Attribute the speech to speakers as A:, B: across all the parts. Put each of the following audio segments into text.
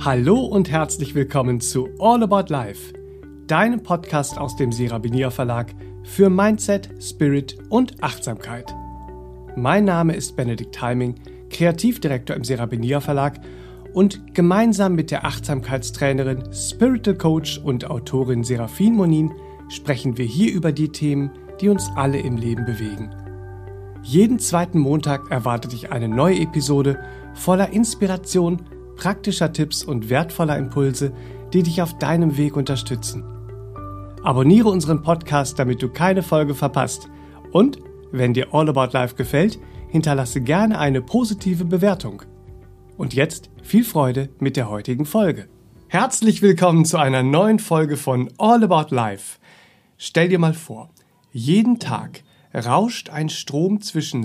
A: Hallo und herzlich willkommen zu All About Life, deinem Podcast aus dem Serabinia Verlag für Mindset, Spirit und Achtsamkeit. Mein Name ist Benedikt Heiming, Kreativdirektor im Serabinia Verlag und gemeinsam mit der Achtsamkeitstrainerin, Spiritual Coach und Autorin Serafin Monin sprechen wir hier über die Themen, die uns alle im Leben bewegen. Jeden zweiten Montag erwartet dich eine neue Episode voller Inspiration, praktischer Tipps und wertvoller Impulse, die dich auf deinem Weg unterstützen. Abonniere unseren Podcast, damit du keine Folge verpasst. Und, wenn dir All About Life gefällt, hinterlasse gerne eine positive Bewertung. Und jetzt viel Freude mit der heutigen Folge. Herzlich willkommen zu einer neuen Folge von All About Life. Stell dir mal vor, jeden Tag rauscht ein Strom zwischen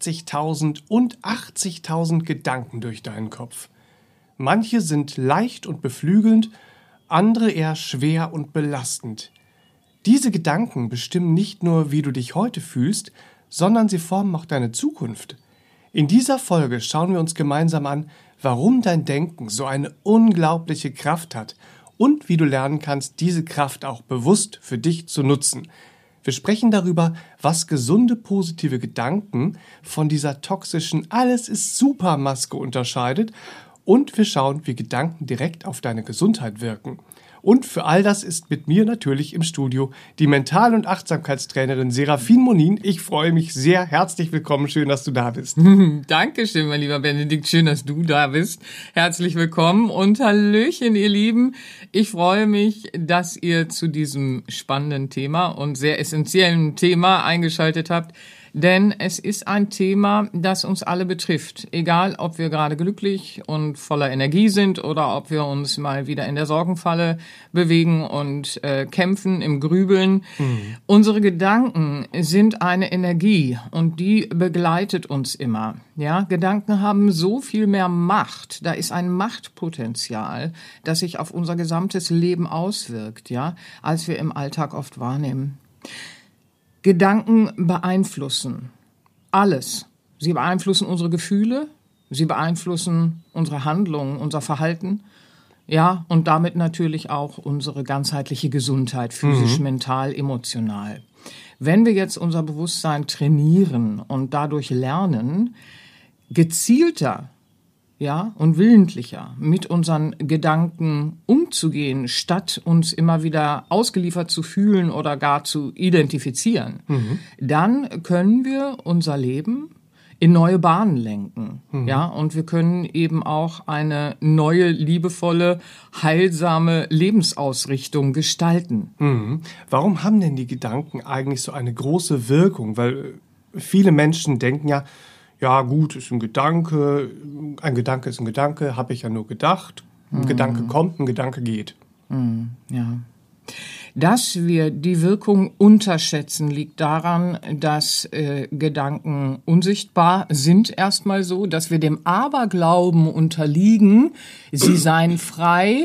A: 60.000 und 80.000 Gedanken durch deinen Kopf. Manche sind leicht und beflügelnd, andere eher schwer und belastend. Diese Gedanken bestimmen nicht nur, wie du dich heute fühlst, sondern sie formen auch deine Zukunft. In dieser Folge schauen wir uns gemeinsam an, warum dein Denken so eine unglaubliche Kraft hat und wie du lernen kannst, diese Kraft auch bewusst für dich zu nutzen. Wir sprechen darüber, was gesunde, positive Gedanken von dieser toxischen Alles-ist-super-Maske unterscheidet, und wir schauen, wie Gedanken direkt auf deine Gesundheit wirken. Und für all das ist mit mir natürlich im Studio die Mental- und Achtsamkeitstrainerin Serafin Monin. Ich freue mich sehr. Herzlich willkommen. Schön, dass du da bist.
B: Dankeschön, mein lieber Benedikt. Schön, dass du da bist. Herzlich willkommen und Hallöchen, ihr Lieben. Ich freue mich, dass ihr zu diesem spannenden Thema und sehr essentiellen Thema eingeschaltet habt. Denn es ist ein Thema, das uns alle betrifft. Egal, ob wir gerade glücklich und voller Energie sind oder ob wir uns mal wieder in der Sorgenfalle bewegen und kämpfen im Grübeln. Unsere Gedanken sind eine Energie und die begleitet uns immer. Ja, Gedanken haben so viel mehr Macht. Da ist ein Machtpotenzial, das sich auf unser gesamtes Leben auswirkt, ja, als wir im Alltag oft wahrnehmen. Gedanken beeinflussen alles. Sie beeinflussen unsere Gefühle, sie beeinflussen unsere Handlungen, unser Verhalten, ja, und damit natürlich auch unsere ganzheitliche Gesundheit, physisch, mental, emotional. Wenn wir jetzt unser Bewusstsein trainieren und dadurch lernen, gezielter, ja, und willentlicher mit unseren Gedanken umzugehen, statt uns immer wieder ausgeliefert zu fühlen oder gar zu identifizieren, dann können wir unser Leben in neue Bahnen lenken, ja, und wir können eben auch eine neue, liebevolle, heilsame Lebensausrichtung gestalten.
A: Warum haben denn die Gedanken eigentlich so eine große Wirkung? Weil viele Menschen denken ja gut, ist ein Gedanke ist ein Gedanke, habe ich ja nur gedacht. Ein Gedanke kommt, ein Gedanke geht.
B: Ja. Dass wir die Wirkung unterschätzen, liegt daran, dass Gedanken unsichtbar sind erstmal so, dass wir dem Aberglauben unterliegen, sie seien frei.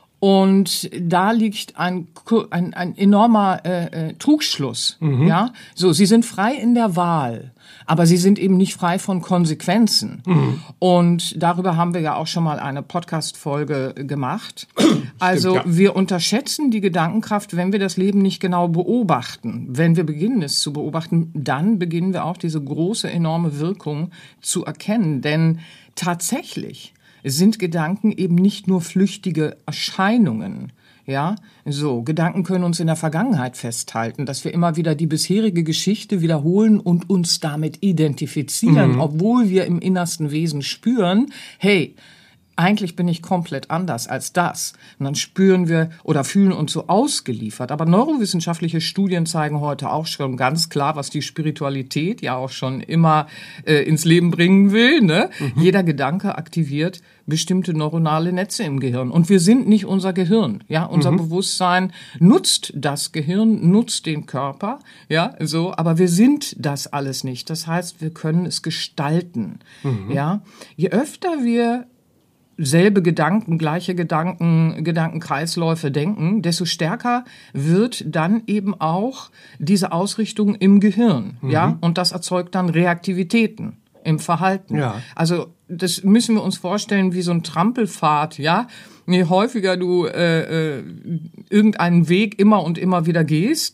B: Und da liegt ein enormer Trugschluss. Ja, so, sie sind frei in der Wahl, aber sie sind eben nicht frei von Konsequenzen. Und darüber haben wir ja auch schon mal eine Podcast-Folge gemacht. Also
A: Stimmt, ja.
B: Wir unterschätzen die Gedankenkraft, wenn wir das Leben nicht genau beobachten. Wenn wir beginnen, es zu beobachten, dann beginnen wir auch diese große, enorme Wirkung zu erkennen. Denn tatsächlich sind Gedanken eben nicht nur flüchtige Erscheinungen. Ja, so, Gedanken können uns in der Vergangenheit festhalten, dass wir immer wieder die bisherige Geschichte wiederholen und uns damit identifizieren, obwohl wir im innersten Wesen spüren, hey, eigentlich bin ich komplett anders als das. Und dann spüren wir oder fühlen uns so ausgeliefert. Aber neurowissenschaftliche Studien zeigen heute auch schon ganz klar, was die Spiritualität ja auch schon immer ins Leben bringen will. Ne? Jeder Gedanke aktiviert bestimmte neuronale Netze im Gehirn. Und wir sind nicht unser Gehirn. Ja, unser Bewusstsein nutzt das Gehirn, nutzt den Körper. Ja, so. Aber wir sind das alles nicht. Das heißt, wir können es gestalten. Ja, je öfter wir selbe Gedanken, gleiche Gedanken, Gedankenkreisläufe denken, desto stärker wird dann eben auch diese Ausrichtung im Gehirn, ja, und das erzeugt dann Reaktivitäten. im Verhalten.
A: Ja.
B: Also das müssen wir uns vorstellen wie so ein Trampelpfad, ja. Je häufiger du irgendeinen Weg immer und immer wieder gehst,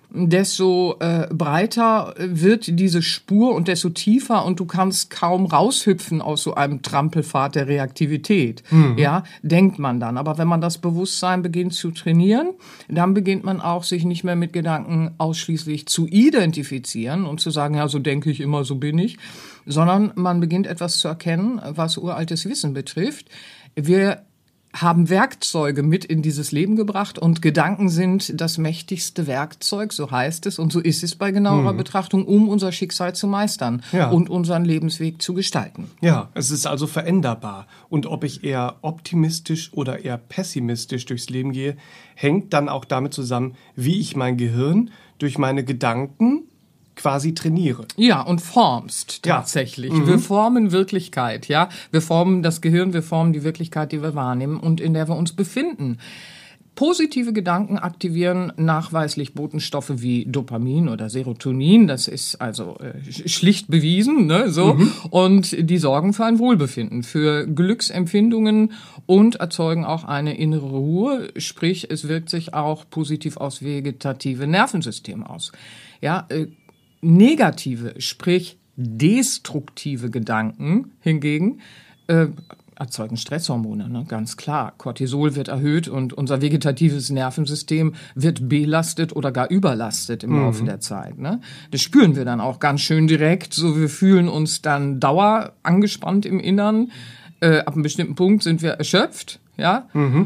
B: desto breiter wird diese Spur und desto tiefer und du kannst kaum raushüpfen aus so einem Trampelpfad der Reaktivität. Ja, denkt man dann. Aber wenn man das Bewusstsein beginnt zu trainieren, dann beginnt man auch, sich nicht mehr mit Gedanken ausschließlich zu identifizieren und zu sagen, ja, so denke ich immer, so bin ich, sondern man beginnt etwas zu erkennen, was uraltes Wissen betrifft. Wir haben Werkzeuge mit in dieses Leben gebracht und Gedanken sind das mächtigste Werkzeug, so heißt es und so ist es bei genauerer Betrachtung, um unser Schicksal zu meistern und unseren Lebensweg zu gestalten.
A: Ja, es ist also veränderbar. Und ob ich eher optimistisch oder eher pessimistisch durchs Leben gehe, hängt dann auch damit zusammen, wie ich mein Gehirn durch meine Gedanken quasi trainiere.
B: Ja, und formst tatsächlich. Wir formen Wirklichkeit, ja. Wir formen das Gehirn, wir formen die Wirklichkeit, die wir wahrnehmen und in der wir uns befinden. Positive Gedanken aktivieren nachweislich Botenstoffe wie Dopamin oder Serotonin. Das ist also schlicht bewiesen, ne, so. Und die sorgen für ein Wohlbefinden, für Glücksempfindungen und erzeugen auch eine innere Ruhe. Sprich, es wirkt sich auch positiv aufs vegetative Nervensystem aus. Ja, negative, sprich destruktive Gedanken hingegen erzeugen Stresshormone, ne? Ganz klar. Cortisol wird erhöht und unser vegetatives Nervensystem wird belastet oder gar überlastet im Laufe der Zeit. Ne? Das spüren wir dann auch ganz schön direkt. So, wir fühlen uns dann angespannt im Innern. Ab einem bestimmten Punkt sind wir erschöpft, ja,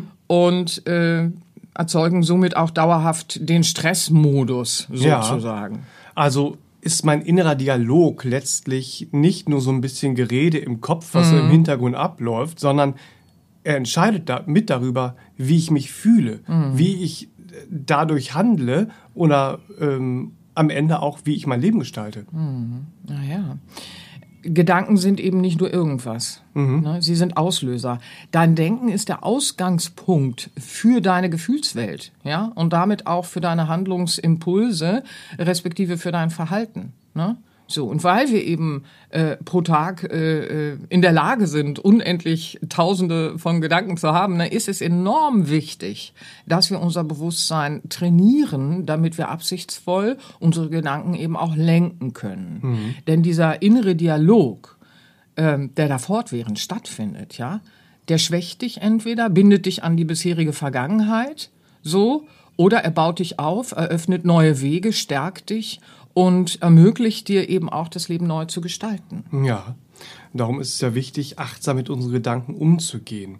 B: und erzeugen somit auch dauerhaft den Stressmodus sozusagen.
A: Ja. Also ist mein innerer Dialog letztlich nicht nur so ein bisschen Gerede im Kopf, was so im Hintergrund abläuft, sondern er entscheidet mit darüber, wie ich mich fühle, wie ich dadurch handle oder am Ende auch, wie ich mein Leben gestalte.
B: Naja. Gedanken sind eben nicht nur irgendwas. Ne? Sie sind Auslöser. Dein Denken ist der Ausgangspunkt für deine Gefühlswelt, ja, und damit auch für deine Handlungsimpulse, respektive für dein Verhalten. Ne? So, und weil wir eben pro Tag in der Lage sind, unendlich Tausende von Gedanken zu haben, ne, ist es enorm wichtig, dass wir unser Bewusstsein trainieren, damit wir absichtsvoll unsere Gedanken eben auch lenken können. Denn dieser innere Dialog, der da fortwährend stattfindet, ja, der schwächt dich entweder, bindet dich an die bisherige Vergangenheit, so, oder er baut dich auf, eröffnet neue Wege, stärkt dich und ermöglicht dir eben auch, das Leben neu zu gestalten.
A: Ja, darum ist es ja wichtig, achtsam mit unseren Gedanken umzugehen.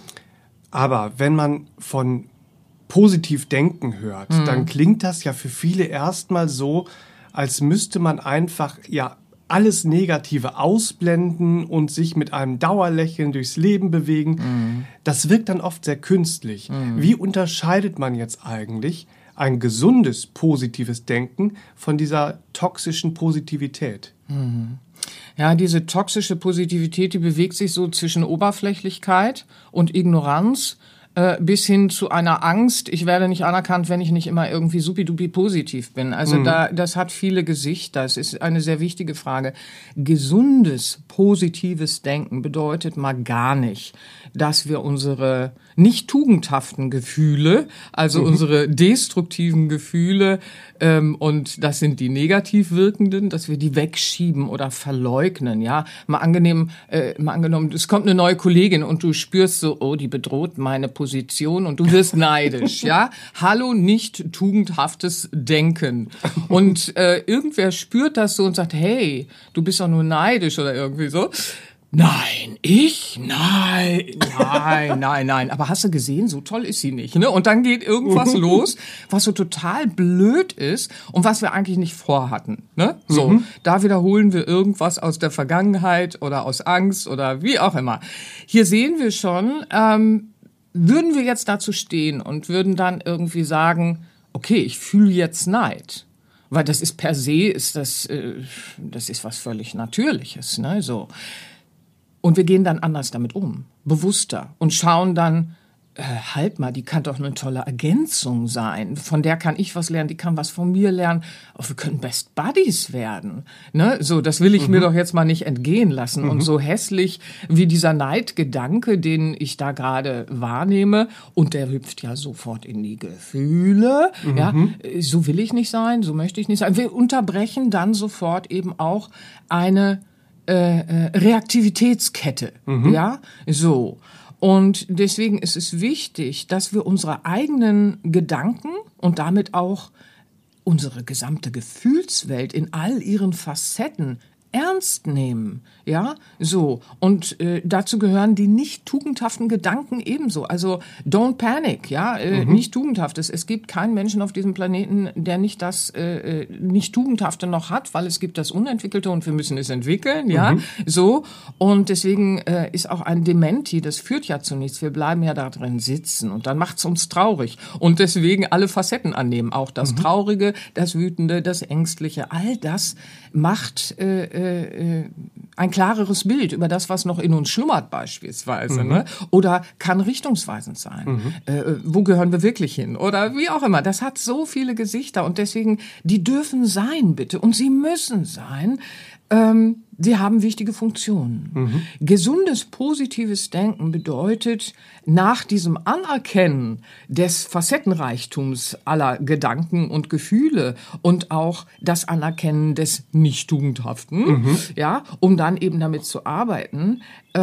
A: Aber wenn man von positiv denken hört, dann klingt das ja für viele erstmal so, als müsste man einfach ja alles Negative ausblenden und sich mit einem Dauerlächeln durchs Leben bewegen. Das wirkt dann oft sehr künstlich. Wie unterscheidet man jetzt eigentlich ein gesundes, positives Denken von dieser toxischen Positivität?
B: Ja, diese toxische Positivität, die bewegt sich so zwischen Oberflächlichkeit und Ignoranz bis hin zu einer Angst, ich werde nicht anerkannt, wenn ich nicht immer irgendwie supidupi positiv bin. Also das hat viele Gesichter. Es ist eine sehr wichtige Frage. Gesundes, positives Denken bedeutet mal gar nicht, dass wir unsere nicht tugendhaften Gefühle, also unsere destruktiven Gefühle, und das sind die negativ wirkenden, dass wir die wegschieben oder verleugnen. Ja, mal angenommen, es kommt eine neue Kollegin und du spürst so, oh, die bedroht meine Position und du wirst neidisch. Ja, hallo, nicht tugendhaftes Denken. Und irgendwer spürt das so und sagt, hey, du bist doch nur neidisch oder irgendwie so. Nein, nein. Aber hast du gesehen, so toll ist sie nicht, ne? Und dann geht irgendwas los, was so total blöd ist und was wir eigentlich nicht vorhatten, ne? So, da wiederholen wir irgendwas aus der Vergangenheit oder aus Angst oder wie auch immer. Hier sehen wir schon, würden wir jetzt dazu stehen und würden dann irgendwie sagen, okay, ich fühle jetzt Neid. Weil das ist per se, das ist was völlig Natürliches, ne? So. Und wir gehen dann anders damit um, bewusster und schauen dann, halt mal, die kann doch eine tolle Ergänzung sein. Von der kann ich was lernen, die kann was von mir lernen. Oh, wir können Best Buddies werden. Ne? So, das will ich mir doch jetzt mal nicht entgehen lassen. Und so hässlich wie dieser Neidgedanke, den ich da gerade wahrnehme, und der hüpft ja sofort in die Gefühle. Ja, so will ich nicht sein, so möchte ich nicht sein. Wir unterbrechen dann sofort eben auch eine Reaktivitätskette. Ja, so. Und deswegen ist es wichtig, dass wir unsere eigenen Gedanken und damit auch unsere gesamte Gefühlswelt in all ihren Facetten ernst nehmen, ja, so. Und dazu gehören die nicht tugendhaften Gedanken ebenso. Also don't panic, ja, nicht tugendhaftes. Es gibt keinen Menschen auf diesem Planeten, der nicht das nicht tugendhafte noch hat, weil es gibt das Unentwickelte und wir müssen es entwickeln, ja, so. Und deswegen ist auch ein Dementi, das führt ja zu nichts. Wir bleiben ja da drin sitzen und dann macht's uns traurig. Und deswegen alle Facetten annehmen, auch das Traurige, das Wütende, das Ängstliche, all das macht ein klareres Bild über das, was noch in uns schlummert beispielsweise, ne? Oder kann richtungsweisend sein. Wo gehören wir wirklich hin? Oder wie auch immer. Das hat so viele Gesichter und deswegen, die dürfen sein, bitte. Und sie müssen sein. Sie haben wichtige Funktionen. Gesundes, positives Denken bedeutet, nach diesem Anerkennen des Facettenreichtums aller Gedanken und Gefühle und auch das Anerkennen des Nicht-Tugendhaften, ja, um dann eben damit zu arbeiten,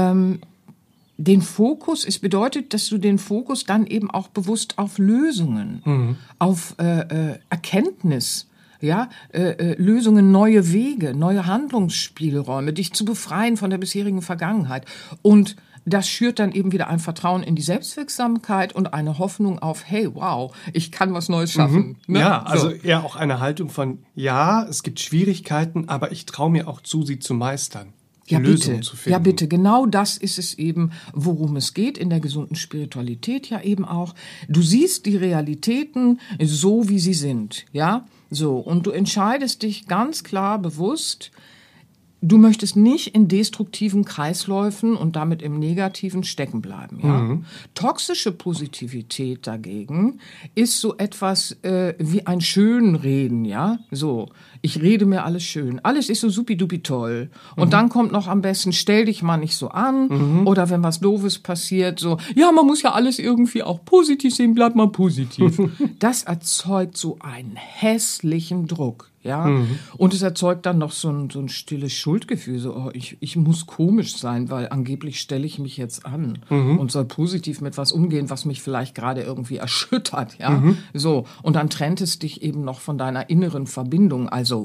B: den Fokus, es bedeutet, dass du den Fokus dann eben auch bewusst auf Lösungen, auf Erkenntnis, ja, Lösungen, neue Wege, neue Handlungsspielräume, dich zu befreien von der bisherigen Vergangenheit. Und das schürt dann eben wieder ein Vertrauen in die Selbstwirksamkeit und eine Hoffnung auf, hey, wow, ich kann was Neues schaffen. Ne?
A: Ja, also eher auch eine Haltung von, ja, es gibt Schwierigkeiten, aber ich traue mir auch zu, sie zu meistern.
B: Ja,
A: Lösungen zu finden.
B: Ja, bitte. Genau das ist es eben, worum es geht in der gesunden Spiritualität ja eben auch. Du siehst die Realitäten so, wie sie sind, ja? So. Und du entscheidest dich ganz klar bewusst, du möchtest nicht in destruktiven Kreisläufen und damit im Negativen stecken bleiben. Ja? Toxische Positivität dagegen ist so etwas wie ein Schönreden, ja, so. Ich rede mir alles schön. Alles ist so supidupi toll. Und dann kommt noch am besten, stell dich mal nicht so an. Oder wenn was Doofes passiert, so, ja, man muss ja alles irgendwie auch positiv sehen, bleib mal positiv. Das erzeugt so einen hässlichen Druck. Ja, und es erzeugt dann noch so ein stilles Schuldgefühl, so, oh, ich muss komisch sein, weil angeblich stelle ich mich jetzt an und soll positiv mit was umgehen, was mich vielleicht gerade irgendwie erschüttert, ja, so. Und dann trennt es dich eben noch von deiner inneren Verbindung, also,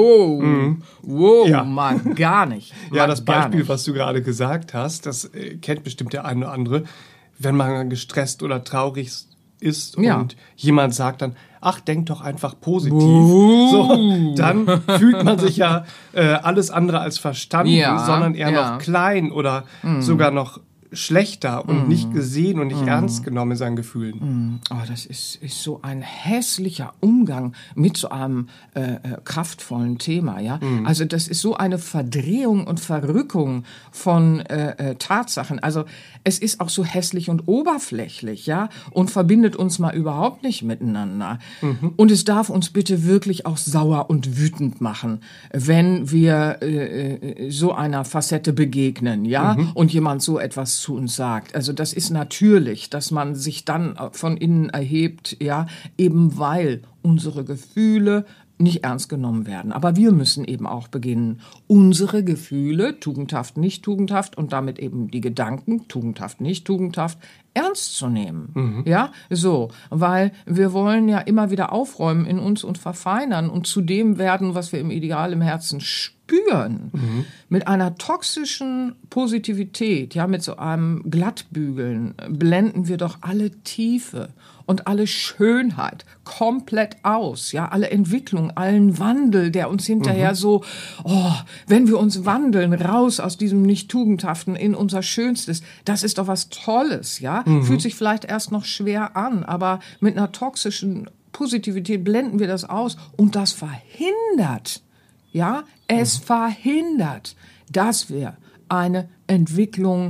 B: wow,
A: Ja.
B: Mann, gar nicht.
A: Ja, das Beispiel, was du gerade gesagt hast, das kennt bestimmt der eine oder andere, wenn man gestresst oder traurig ist und jemand sagt dann, ach, denk doch einfach positiv. So, dann fühlt man sich ja alles andere als verstanden, sondern eher noch klein oder sogar noch schlechter und nicht gesehen und nicht ernst genommen in seinen Gefühlen.
B: Oh, das ist so ein hässlicher Umgang mit so einem kraftvollen Thema, ja. Also das ist so eine Verdrehung und Verrückung von Tatsachen. Also es ist auch so hässlich und oberflächlich, ja, und verbindet uns mal überhaupt nicht miteinander. Und es darf uns bitte wirklich auch sauer und wütend machen, wenn wir so einer Facette begegnen, ja, und jemand so etwas zu uns sagt. Also das ist natürlich, dass man sich dann von innen erhebt, ja, eben weil unsere Gefühle nicht ernst genommen werden. Aber wir müssen eben auch beginnen, unsere Gefühle, tugendhaft, nicht tugendhaft, und damit eben die Gedanken, tugendhaft, nicht tugendhaft, ernst zu nehmen. Ja, so, weil wir wollen ja immer wieder aufräumen in uns und verfeinern und zu dem werden, was wir im Ideal im Herzen spüren. Mit einer toxischen Positivität, ja, mit so einem Glattbügeln blenden wir doch alle Tiefe und alle Schönheit komplett aus, ja, alle Entwicklung, allen Wandel, der uns hinterher so, oh, wenn wir uns wandeln, raus aus diesem Nicht-Tugendhaften in unser Schönstes, das ist doch was Tolles, ja, fühlt sich vielleicht erst noch schwer an, aber mit einer toxischen Positivität blenden wir das aus und das verhindert, ja, es verhindert, dass wir eine Entwicklung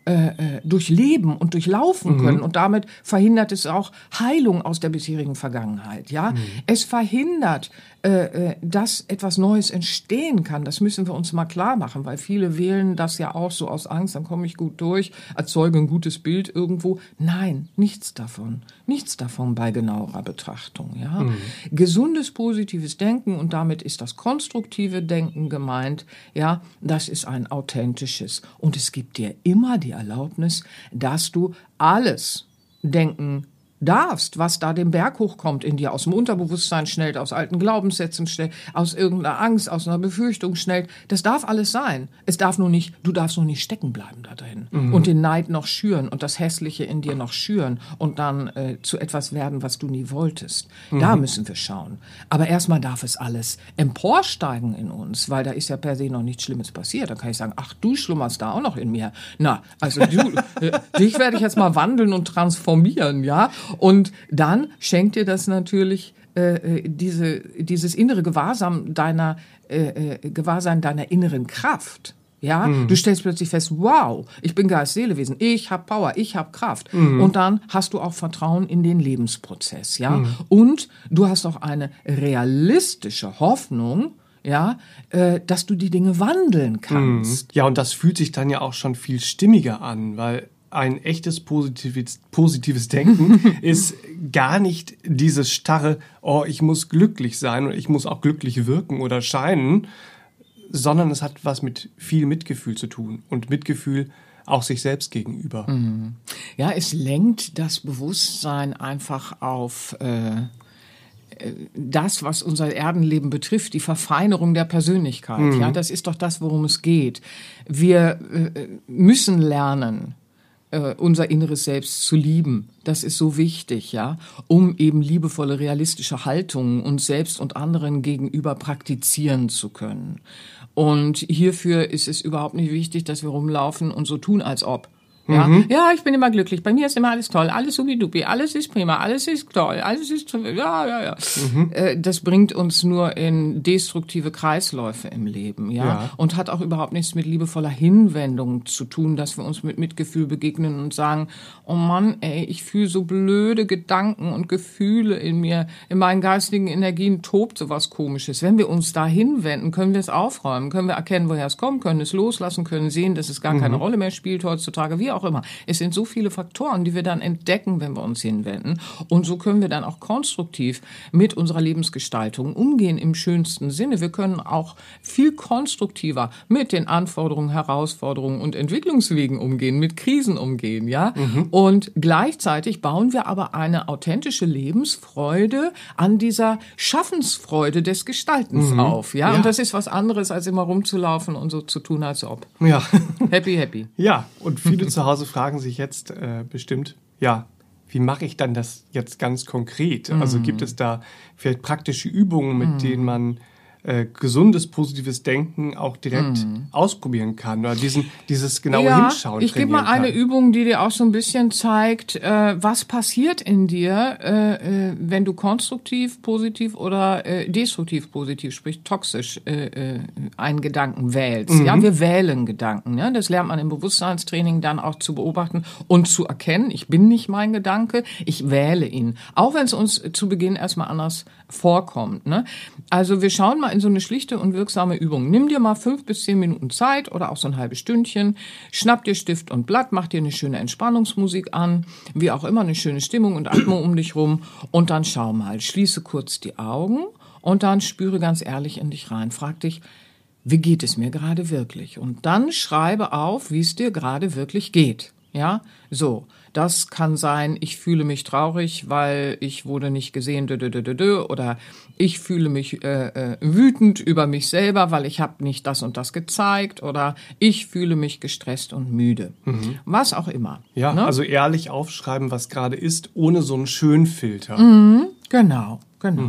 B: durchleben und durchlaufen können. Und damit verhindert es auch Heilung aus der bisherigen Vergangenheit. Ja, es verhindert, dass etwas Neues entstehen kann. Das müssen wir uns mal klar machen, weil viele wählen das ja auch so aus Angst, dann komme ich gut durch, erzeuge ein gutes Bild irgendwo. Nein, nichts davon. Nichts davon bei genauerer Betrachtung. Ja, gesundes, positives Denken, und damit ist das konstruktive Denken gemeint. Ja, das ist ein authentisches. Und es gibt dir immer die Erlaubnis, dass du alles denken darfst, was da den Berg hochkommt in dir, aus dem Unterbewusstsein schnellt, aus alten Glaubenssätzen schnellt, aus irgendeiner Angst, aus einer Befürchtung schnellt. Das darf alles sein. Du darfst noch nicht stecken bleiben da drin und den Neid noch schüren und das Hässliche in dir noch schüren und dann zu etwas werden, was du nie wolltest. Da müssen wir schauen. Aber erstmal darf es alles emporsteigen in uns, weil da ist ja per se noch nichts Schlimmes passiert. Da kann ich sagen, ach, du schlummerst da auch noch in mir. Na, also dich werde ich jetzt mal wandeln und transformieren, ja? Und dann schenkt dir das natürlich dieses innere Gewahrsein deiner inneren Kraft. Ja, du stellst plötzlich fest, wow, ich bin Geist-Seele-Wesen, ich habe Power, ich habe Kraft. Und dann hast du auch Vertrauen in den Lebensprozess, ja. Und du hast auch eine realistische Hoffnung, ja, dass du die Dinge wandeln kannst.
A: Ja, und das fühlt sich dann ja auch schon viel stimmiger an, weil ein echtes positives Denken ist gar nicht dieses starre, oh, ich muss glücklich sein und ich muss auch glücklich wirken oder scheinen, sondern es hat was mit viel Mitgefühl zu tun und Mitgefühl auch sich selbst gegenüber.
B: Ja, es lenkt das Bewusstsein einfach auf das, was unser Erdenleben betrifft, die Verfeinerung der Persönlichkeit. Ja, das ist doch das, worum es geht. Wir müssen lernen, unser inneres Selbst zu lieben. Das ist so wichtig, ja, um eben liebevolle, realistische Haltungen uns selbst und anderen gegenüber praktizieren zu können. Und hierfür ist es überhaupt nicht wichtig, dass wir rumlaufen und so tun, als ob. Ja, ja, ich bin immer glücklich. Bei mir ist immer alles toll, alles supidupi, alles ist prima, alles ist toll, alles ist ja. Das bringt uns nur in destruktive Kreisläufe im Leben, ja, und hat auch überhaupt nichts mit liebevoller Hinwendung zu tun, dass wir uns mit Mitgefühl begegnen und sagen, oh Mann, ey, ich fühle so blöde Gedanken und Gefühle in mir, in meinen geistigen Energien tobt sowas Komisches. Wenn wir uns da hinwenden, können wir es aufräumen, können wir erkennen, woher es kommt, können es loslassen, können sehen, dass es gar keine Rolle mehr spielt heutzutage, wie auch immer. Es sind so viele Faktoren, die wir dann entdecken, wenn wir uns hinwenden. Und so können wir dann auch konstruktiv mit unserer Lebensgestaltung umgehen im schönsten Sinne. Wir können auch viel konstruktiver mit den Anforderungen, Herausforderungen und Entwicklungswegen umgehen, mit Krisen umgehen, ja. Und gleichzeitig bauen wir aber eine authentische Lebensfreude an dieser Schaffensfreude des Gestaltens auf, ja. Und das ist was anderes, als immer rumzulaufen und so zu tun, als ob.
A: Ja.
B: Happy.
A: Ja, und viele zu Hause fragen sich jetzt bestimmt, ja, wie mache ich dann das jetzt ganz konkret? Also gibt es da vielleicht praktische Übungen, mit denen man gesundes, positives Denken auch direkt ausprobieren kann oder dieses genaue Hinschauen
B: ich gebe mal eine Übung, die dir auch so ein bisschen zeigt, was passiert in dir, wenn du konstruktiv, positiv oder destruktiv, positiv, sprich toxisch einen Gedanken wählst. Ja, wir wählen Gedanken. Ne? Das lernt man im Bewusstseinstraining dann auch zu beobachten und zu erkennen. Ich bin nicht mein Gedanke, ich wähle ihn. Auch wenn es uns zu Beginn erstmal anders vorkommt. Ne? Also wir schauen mal in so eine schlichte und wirksame Übung. Nimm dir mal 5 bis 10 Minuten Zeit oder auch so ein halbes Stündchen, schnapp dir Stift und Blatt, mach dir eine schöne Entspannungsmusik an, wie auch immer, eine schöne Stimmung und Atmung um dich rum und dann schau mal, schließe kurz die Augen und dann spüre ganz ehrlich in dich rein, frag dich, wie geht es mir gerade wirklich? Und dann schreibe auf, wie es dir gerade wirklich geht. Ja, so. Das kann sein, ich fühle mich traurig, weil ich wurde nicht gesehen, oder ich fühle mich wütend über mich selber, weil ich habe nicht das und das gezeigt, oder ich fühle mich gestresst und müde. Was auch immer.
A: Ja, ne? Also ehrlich aufschreiben, was gerade ist, ohne so einen Schönfilter.
B: Genau.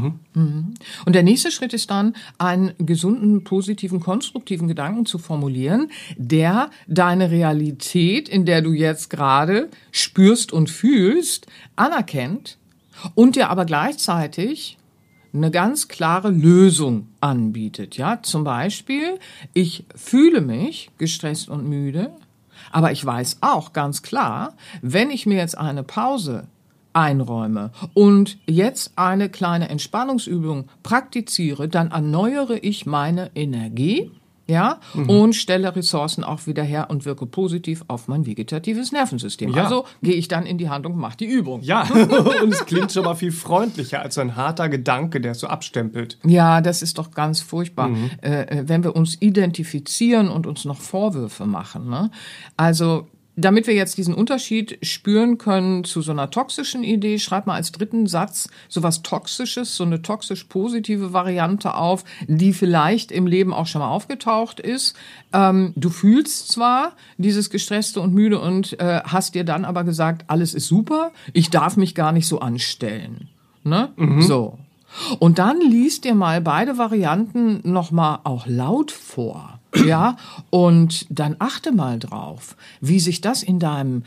B: Und der nächste Schritt ist dann, einen gesunden, positiven, konstruktiven Gedanken zu formulieren, der deine Realität, in der du jetzt gerade spürst und fühlst, anerkennt und dir aber gleichzeitig eine ganz klare Lösung anbietet. Ja, zum Beispiel, ich fühle mich gestresst und müde, Aber ich weiß auch ganz klar, wenn ich mir jetzt eine Pause einräume und jetzt eine kleine Entspannungsübung praktiziere, dann erneuere ich meine Energie, ja, und stelle Ressourcen auch wieder her und wirke positiv auf mein vegetatives Nervensystem.
A: Ja.
B: Also gehe ich dann in die Handlung und mache die Übung.
A: Ja, und es klingt schon mal viel freundlicher als so ein harter Gedanke, der es so abstempelt.
B: Ja, das ist doch ganz furchtbar, wenn wir uns identifizieren und uns noch Vorwürfe machen, ne? Also damit wir jetzt diesen Unterschied spüren können zu so einer toxischen Idee, schreib mal als dritten Satz so was Toxisches, so eine toxisch-positive Variante auf, die vielleicht im Leben auch schon mal aufgetaucht ist. Du fühlst zwar dieses Gestresste und Müde und hast dir dann aber gesagt, alles ist super, ich darf mich gar nicht so anstellen. Ne? So. Und dann liest dir mal beide Varianten nochmal auch laut vor. Ja, und dann achte mal drauf, wie sich das in deinem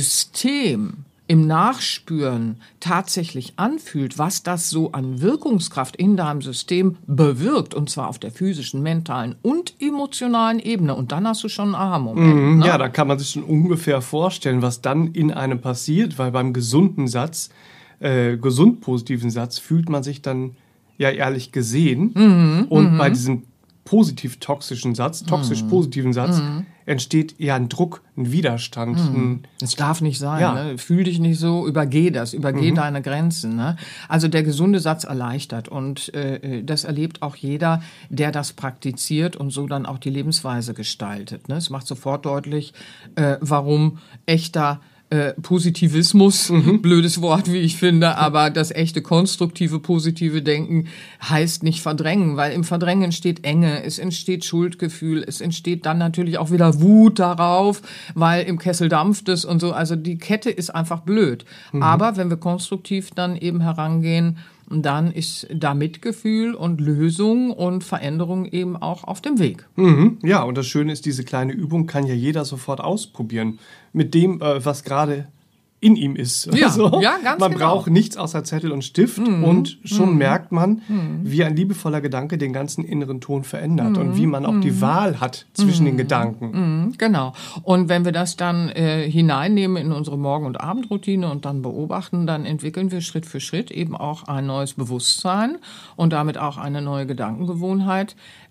B: System im Nachspüren tatsächlich anfühlt, was das so an Wirkungskraft in deinem System bewirkt, und zwar auf der physischen, mentalen und emotionalen Ebene. Und dann hast du schon einen Aha-Moment. Ne?
A: Ja, da kann man sich schon ungefähr vorstellen, was dann in einem passiert, weil beim gesunden Satz, gesund positiven Satz, fühlt man sich dann ja ehrlich gesehen. Und bei diesem positiv-toxischen Satz, toxisch-positiven Satz, entsteht eher ein Druck, ein Widerstand.
B: Das darf nicht sein.
A: Ja.
B: Ne? Fühl dich nicht so, übergeh deine Grenzen. Ne? Also der gesunde Satz erleichtert und das erlebt auch jeder, der das praktiziert und so dann auch die Lebensweise gestaltet. Ne? Es macht sofort deutlich, warum echter Positivismus, blödes Wort, wie ich finde, aber das echte konstruktive, positive Denken heißt nicht verdrängen, weil im Verdrängen entsteht Enge, es entsteht Schuldgefühl, es entsteht dann natürlich auch wieder Wut darauf, weil im Kessel dampft es und so, also die Kette ist einfach blöd. Aber wenn wir konstruktiv dann eben herangehen, dann ist da Mitgefühl und Lösung und Veränderung eben auch auf dem Weg.
A: Ja, und das Schöne ist, diese kleine Übung kann ja jeder sofort ausprobieren. Mit dem, was gerade in ihm ist.
B: Ja,
A: also,
B: ja, ganz
A: man
B: genau.
A: braucht nichts außer Zettel und Stift und schon merkt man, wie ein liebevoller Gedanke den ganzen inneren Ton verändert und wie man auch die Wahl hat zwischen den Gedanken.
B: Genau. Und wenn wir das dann hineinnehmen in unsere Morgen- und Abendroutine und dann beobachten, dann entwickeln wir Schritt für Schritt eben auch ein neues Bewusstsein und damit auch eine neue Gedankengewohnheit,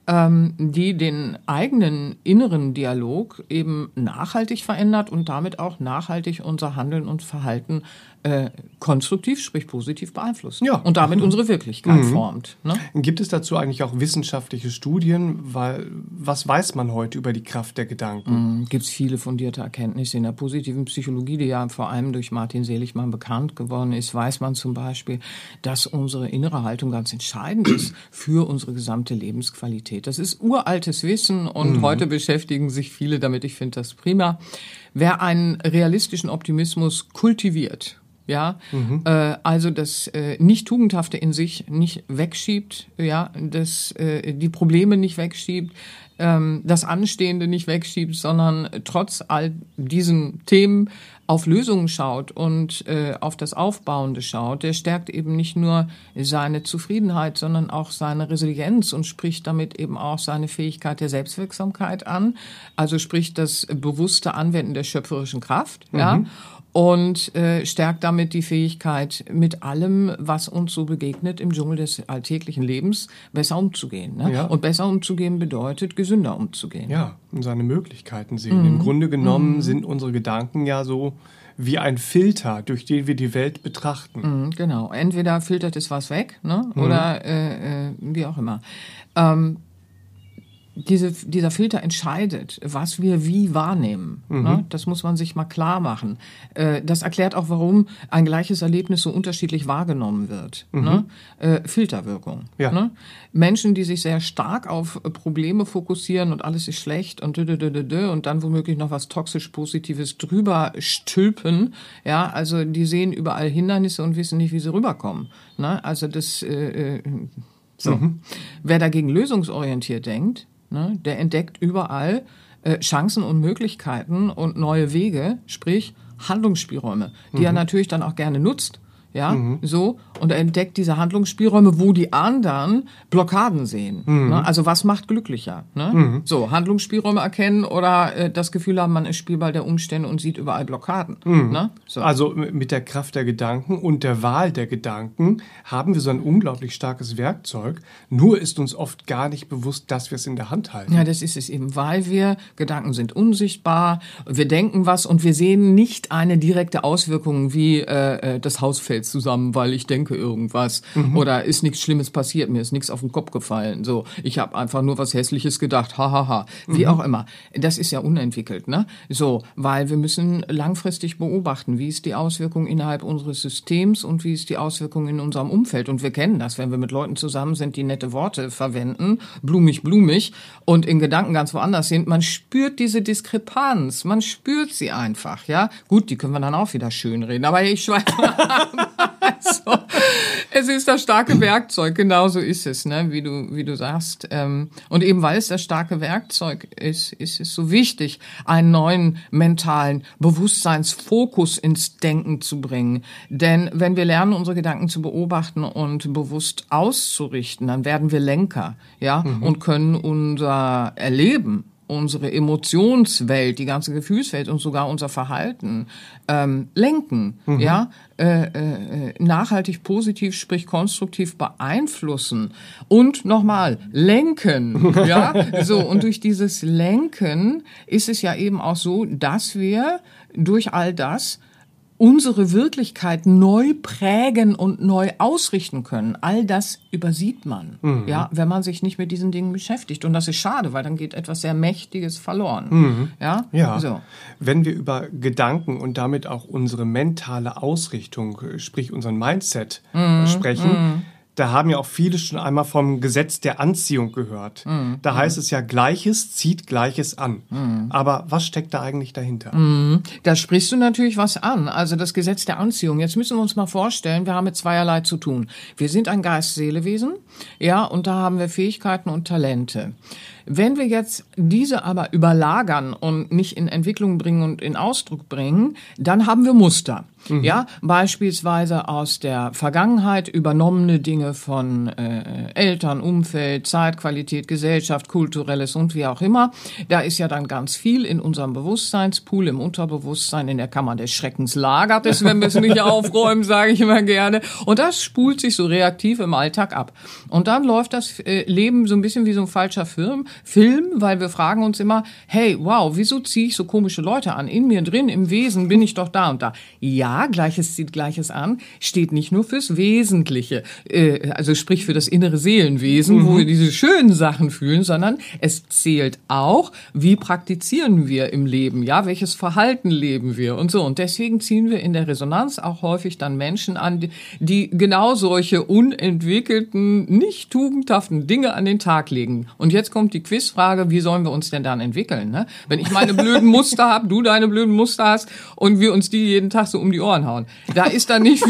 B: die den eigenen inneren Dialog eben nachhaltig verändert und damit auch nachhaltig unser Handeln und Verhalten konstruktiv, sprich positiv beeinflusst.
A: Ja.
B: Und damit unsere Wirklichkeit formt. Ne?
A: Gibt es dazu eigentlich auch wissenschaftliche Studien? Weil, was weiß man heute über die Kraft der Gedanken?
B: Gibt es viele fundierte Erkenntnisse in der positiven Psychologie, die ja vor allem durch Martin Seligmann bekannt geworden ist, weiß man zum Beispiel, dass unsere innere Haltung ganz entscheidend ist für unsere gesamte Lebensqualität. Das ist uraltes Wissen und heute beschäftigen sich viele damit. Ich finde das prima. Wer einen realistischen Optimismus kultiviert, ja, also das nicht Tugendhafte in sich nicht wegschiebt, ja, das die Probleme nicht wegschiebt, das Anstehende nicht wegschiebt, sondern trotz all diesen Themen auf Lösungen schaut und auf das Aufbauende schaut, der stärkt eben nicht nur seine Zufriedenheit, sondern auch seine Resilienz und spricht damit eben auch seine Fähigkeit der Selbstwirksamkeit an, also sprich das bewusste Anwenden der schöpferischen Kraft, ja, und stärkt damit die Fähigkeit, mit allem, was uns so begegnet im Dschungel des alltäglichen Lebens, besser umzugehen. Ne?
A: Ja.
B: Und besser umzugehen bedeutet, gesünder umzugehen.
A: Ja, und seine Möglichkeiten sehen. Im Grunde genommen sind unsere Gedanken ja so wie ein Filter, durch den wir die Welt betrachten.
B: Genau. Entweder filtert es was weg, ne? Oder wie auch immer. Dieser Filter entscheidet, was wir wie wahrnehmen. Ne? Das muss man sich mal klar machen. Das erklärt auch, warum ein gleiches Erlebnis so unterschiedlich wahrgenommen wird. Ne? Filterwirkung.
A: Ja.
B: Ne? Menschen, die sich sehr stark auf Probleme fokussieren und alles ist schlecht und und dann womöglich noch was toxisch Positives drüber stülpen, ja, also die sehen überall Hindernisse und wissen nicht, wie sie rüberkommen. Ne? Also das Wer dagegen lösungsorientiert denkt, ne, der entdeckt überall Chancen und Möglichkeiten und neue Wege, sprich Handlungsspielräume, die er natürlich dann auch gerne nutzt, Ja, so. Und er entdeckt diese Handlungsspielräume, wo die anderen Blockaden sehen. Ne? Also was macht glücklicher? Ne? So, Handlungsspielräume erkennen oder das Gefühl haben, man ist Spielball der Umstände und sieht überall Blockaden. Ne? So.
A: Also mit der Kraft der Gedanken und der Wahl der Gedanken haben wir so ein unglaublich starkes Werkzeug. Nur ist uns oft gar nicht bewusst, dass wir es in der Hand halten.
B: Ja, das ist es eben, weil Gedanken sind unsichtbar, wir denken was und wir sehen nicht eine direkte Auswirkung wie das Haus fällt zusammen, weil ich denke irgendwas oder ist nichts Schlimmes passiert, mir ist nichts auf den Kopf gefallen. So, ich habe einfach nur was Hässliches gedacht, hahaha, wie auch immer. Das ist ja unentwickelt, ne? So, weil wir müssen langfristig beobachten, wie ist die Auswirkung innerhalb unseres Systems und wie ist die Auswirkung in unserem Umfeld. Und wir kennen das, wenn wir mit Leuten zusammen sind, die nette Worte verwenden, blumig, blumig und in Gedanken ganz woanders sind. Man spürt diese Diskrepanz, man spürt sie einfach, ja. Gut, die können wir dann auch wieder schönreden, aber ich schweife mal ab. Also, es ist das starke Werkzeug, genau so ist es, ne, wie du sagst. Und eben weil es das starke Werkzeug ist es so wichtig, einen neuen mentalen Bewusstseinsfokus ins Denken zu bringen. Denn wenn wir lernen, unsere Gedanken zu beobachten und bewusst auszurichten, dann werden wir Lenker, ja, und können unser Erleben, unsere Emotionswelt, die ganze Gefühlswelt und sogar unser Verhalten lenken, ja, nachhaltig positiv, sprich konstruktiv beeinflussen und nochmal lenken, ja, so, und durch dieses Lenken ist es ja eben auch so, dass wir durch all das unsere Wirklichkeit neu prägen und neu ausrichten können. All das übersieht man, ja, wenn man sich nicht mit diesen Dingen beschäftigt. Und das ist schade, weil dann geht etwas sehr Mächtiges verloren. Ja. So.
A: Wenn wir über Gedanken und damit auch unsere mentale Ausrichtung, sprich unseren Mindset sprechen, da haben ja auch viele schon einmal vom Gesetz der Anziehung gehört. Da heißt es ja, Gleiches zieht Gleiches an. Aber was steckt da eigentlich dahinter?
B: Da sprichst du natürlich was an. Also das Gesetz der Anziehung. Jetzt müssen wir uns mal vorstellen, wir haben mit zweierlei zu tun. Wir sind ein Geist-Seele-Wesen, ja, und da haben wir Fähigkeiten und Talente. Wenn wir jetzt diese aber überlagern und nicht in Entwicklung bringen und in Ausdruck bringen, dann haben wir Muster. Ja, beispielsweise aus der Vergangenheit übernommene Dinge von Eltern, Umfeld, Zeitqualität, Gesellschaft, Kulturelles und wie auch immer. Da ist ja dann ganz viel in unserem Bewusstseinspool, im Unterbewusstsein, in der Kammer des Schreckens lagert es, wenn wir es nicht aufräumen, sage ich immer gerne. Und das spult sich so reaktiv im Alltag ab. Und dann läuft das Leben so ein bisschen wie so ein falscher Film, weil wir fragen uns immer, hey, wow, wieso ziehe ich so komische Leute an? In mir drin, im Wesen bin ich doch da und da. Ja, Gleiches zieht Gleiches an, steht nicht nur fürs Wesentliche, also sprich für das innere Seelenwesen, wo wir diese schönen Sachen fühlen, sondern es zählt auch, wie praktizieren wir im Leben, ja, welches Verhalten leben wir und so. Und deswegen ziehen wir in der Resonanz auch häufig dann Menschen an, die genau solche unentwickelten, nicht tugendhaften Dinge an den Tag legen. Und jetzt kommt die Quizfrage, wie sollen wir uns denn dann entwickeln? Ne? Wenn ich meine blöden Muster habe, du deine blöden Muster hast und wir uns die jeden Tag so um die Ohren hauen. Da ist dann nicht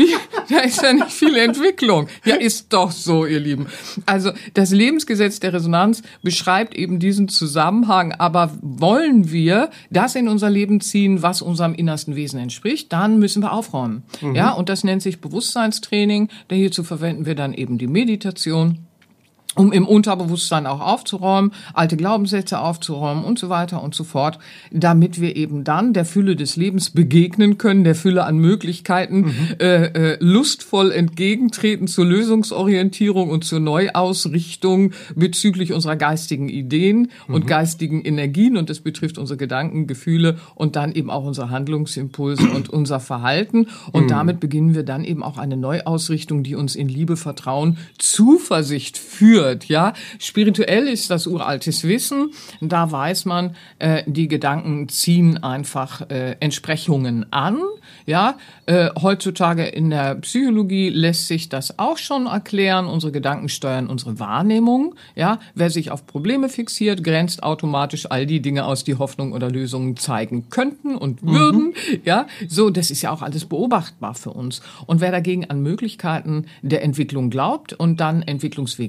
B: viel Entwicklung. Ja, ist doch so, ihr Lieben. Also das Lebensgesetz der Resonanz beschreibt eben diesen Zusammenhang. Aber wollen wir das in unser Leben ziehen, was unserem innersten Wesen entspricht, dann müssen wir aufräumen. Ja, und das nennt sich Bewusstseinstraining. Hierzu verwenden wir dann eben die Meditation, um im Unterbewusstsein auch aufzuräumen, alte Glaubenssätze aufzuräumen und so weiter und so fort, damit wir eben dann der Fülle des Lebens begegnen können, der Fülle an Möglichkeiten, lustvoll entgegentreten zur Lösungsorientierung und zur Neuausrichtung bezüglich unserer geistigen Ideen und geistigen Energien, und das betrifft unsere Gedanken, Gefühle und dann eben auch unsere Handlungsimpulse und unser Verhalten, und damit beginnen wir dann eben auch eine Neuausrichtung, die uns in Liebe, Vertrauen, Zuversicht führt. Ja, spirituell ist das uraltes Wissen. Da weiß man, die Gedanken ziehen einfach Entsprechungen an. Ja, heutzutage in der Psychologie lässt sich das auch schon erklären. Unsere Gedanken steuern unsere Wahrnehmung. Ja, wer sich auf Probleme fixiert, grenzt automatisch all die Dinge aus, die Hoffnung oder Lösungen zeigen könnten und würden. Ja, so, das ist ja auch alles beobachtbar für uns. Und wer dagegen an Möglichkeiten der Entwicklung glaubt und dann Entwicklungswege geht,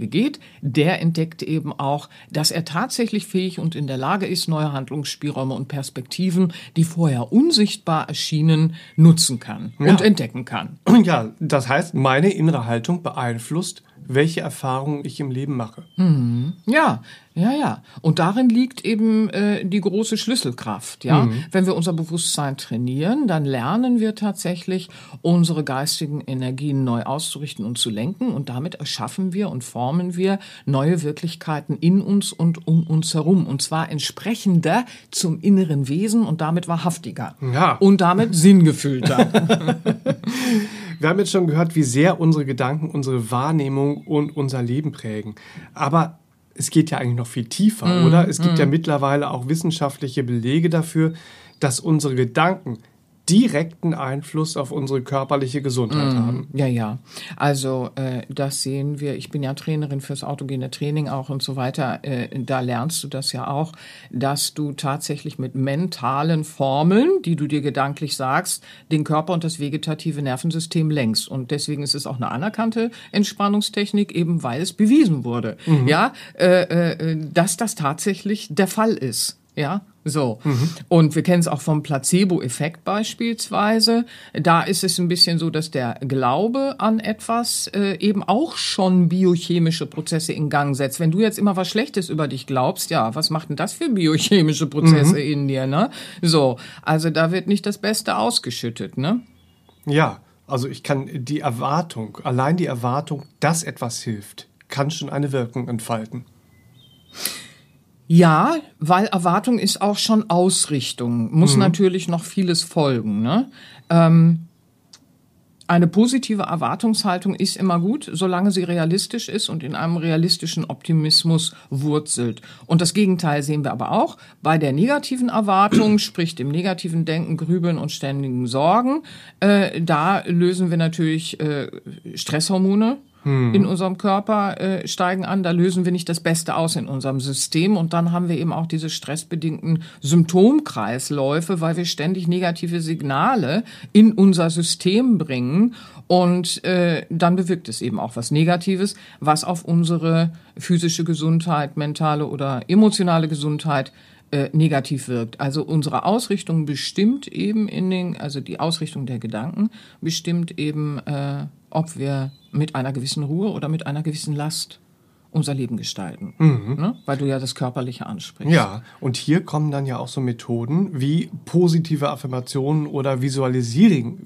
B: der entdeckt eben auch, dass er tatsächlich fähig und in der Lage ist, neue Handlungsspielräume und Perspektiven, die vorher unsichtbar erschienen, nutzen kann und entdecken kann.
A: Ja, das heißt, meine innere Haltung beeinflusst, welche Erfahrungen ich im Leben mache.
B: Ja. Und darin liegt eben die große Schlüsselkraft. Ja, wenn wir unser Bewusstsein trainieren, dann lernen wir tatsächlich, unsere geistigen Energien neu auszurichten und zu lenken. Und damit erschaffen wir und formen wir neue Wirklichkeiten in uns und um uns herum. Und zwar entsprechender zum inneren Wesen und damit wahrhaftiger.
A: Ja.
B: Und damit sinngefüllter.
A: Wir haben jetzt schon gehört, wie sehr unsere Gedanken unsere Wahrnehmung und unser Leben prägen. Aber es geht ja eigentlich noch viel tiefer, oder? Es gibt ja mittlerweile auch wissenschaftliche Belege dafür, dass unsere Gedanken direkten Einfluss auf unsere körperliche Gesundheit haben.
B: Ja. Also das sehen wir. Ich bin ja Trainerin fürs autogene Training auch und so weiter. Da lernst du das ja auch, dass du tatsächlich mit mentalen Formeln, die du dir gedanklich sagst, den Körper und das vegetative Nervensystem lenkst. Und deswegen ist es auch eine anerkannte Entspannungstechnik, eben weil es bewiesen wurde, dass das tatsächlich der Fall ist. Ja, so. Und wir kennen es auch vom Placebo-Effekt beispielsweise. Da ist es ein bisschen so, dass der Glaube an etwas eben auch schon biochemische Prozesse in Gang setzt. Wenn du jetzt immer was Schlechtes über dich glaubst, ja, was macht denn das für biochemische Prozesse in dir, ne? So, also da wird nicht das Beste ausgeschüttet, ne?
A: Ja, also ich kann allein die Erwartung, dass etwas hilft, kann schon eine Wirkung entfalten.
B: Ja, weil Erwartung ist auch schon Ausrichtung. Muss natürlich noch vieles folgen, ne? Eine positive Erwartungshaltung ist immer gut, solange sie realistisch ist und in einem realistischen Optimismus wurzelt. Und das Gegenteil sehen wir aber auch bei der negativen Erwartung, sprich dem negativen Denken, Grübeln und ständigen Sorgen. Da lösen wir natürlich Stresshormone in unserem Körper steigen an, da lösen wir nicht das Beste aus in unserem System und dann haben wir eben auch diese stressbedingten Symptomkreisläufe, weil wir ständig negative Signale in unser System bringen und dann bewirkt es eben auch was Negatives, was auf unsere physische Gesundheit, mentale oder emotionale Gesundheit negativ wirkt. Also unsere Ausrichtung bestimmt eben also die Ausrichtung der Gedanken bestimmt eben, ob wir mit einer gewissen Ruhe oder mit einer gewissen Last unser Leben gestalten. Ne? Weil du ja das Körperliche ansprichst.
A: Ja, und hier kommen dann ja auch so Methoden wie positive Affirmationen oder Visualisierung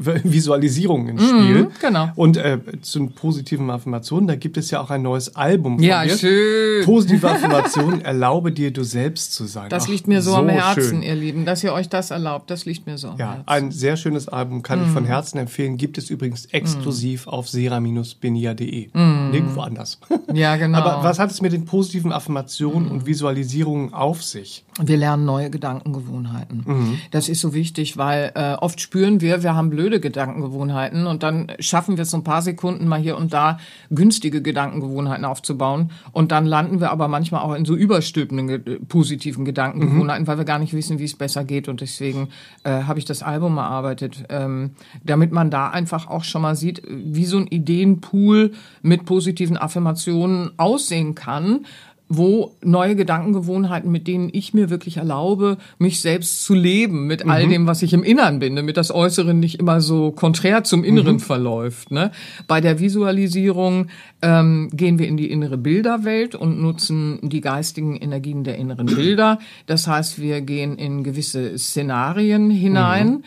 A: ins Spiel.
B: Genau.
A: Und zu positiven Affirmationen, da gibt es ja auch ein neues Album von
B: dir.
A: Schön. Positive Affirmationen, erlaube dir, du selbst zu sein.
B: Das liegt mir so am Herzen, ihr Lieben, dass ihr euch das erlaubt. Das liegt mir so am Herzen.
A: Ein sehr schönes Album, kann ich von Herzen empfehlen. Gibt es übrigens exklusiv auf sera-benia.de. Nirgendwo anders.
B: Ja, genau.
A: Aber was hat es mit den positiven Affirmationen und Visualisierungen auf sich?
B: Wir lernen neue Gedankengewohnheiten. Das ist so wichtig, weil oft spüren wir haben blöde Gedankengewohnheiten und dann schaffen wir es so ein paar Sekunden mal hier und da günstige Gedankengewohnheiten aufzubauen und dann landen wir aber manchmal auch in so überstülpenden positiven Gedankengewohnheiten, weil wir gar nicht wissen, wie es besser geht und deswegen habe ich das Album erarbeitet, damit man da einfach auch schon mal sieht, wie so ein Ideenpool mit positiven Affirmationen aussehen kann, wo neue Gedankengewohnheiten, mit denen ich mir wirklich erlaube, mich selbst zu leben, mit all dem, was ich im Inneren bin, damit das Äußere nicht immer so konträr zum Inneren verläuft. Ne? Bei der Visualisierung gehen wir in die innere Bilderwelt und nutzen die geistigen Energien der inneren Bilder. Das heißt, wir gehen in gewisse Szenarien hinein,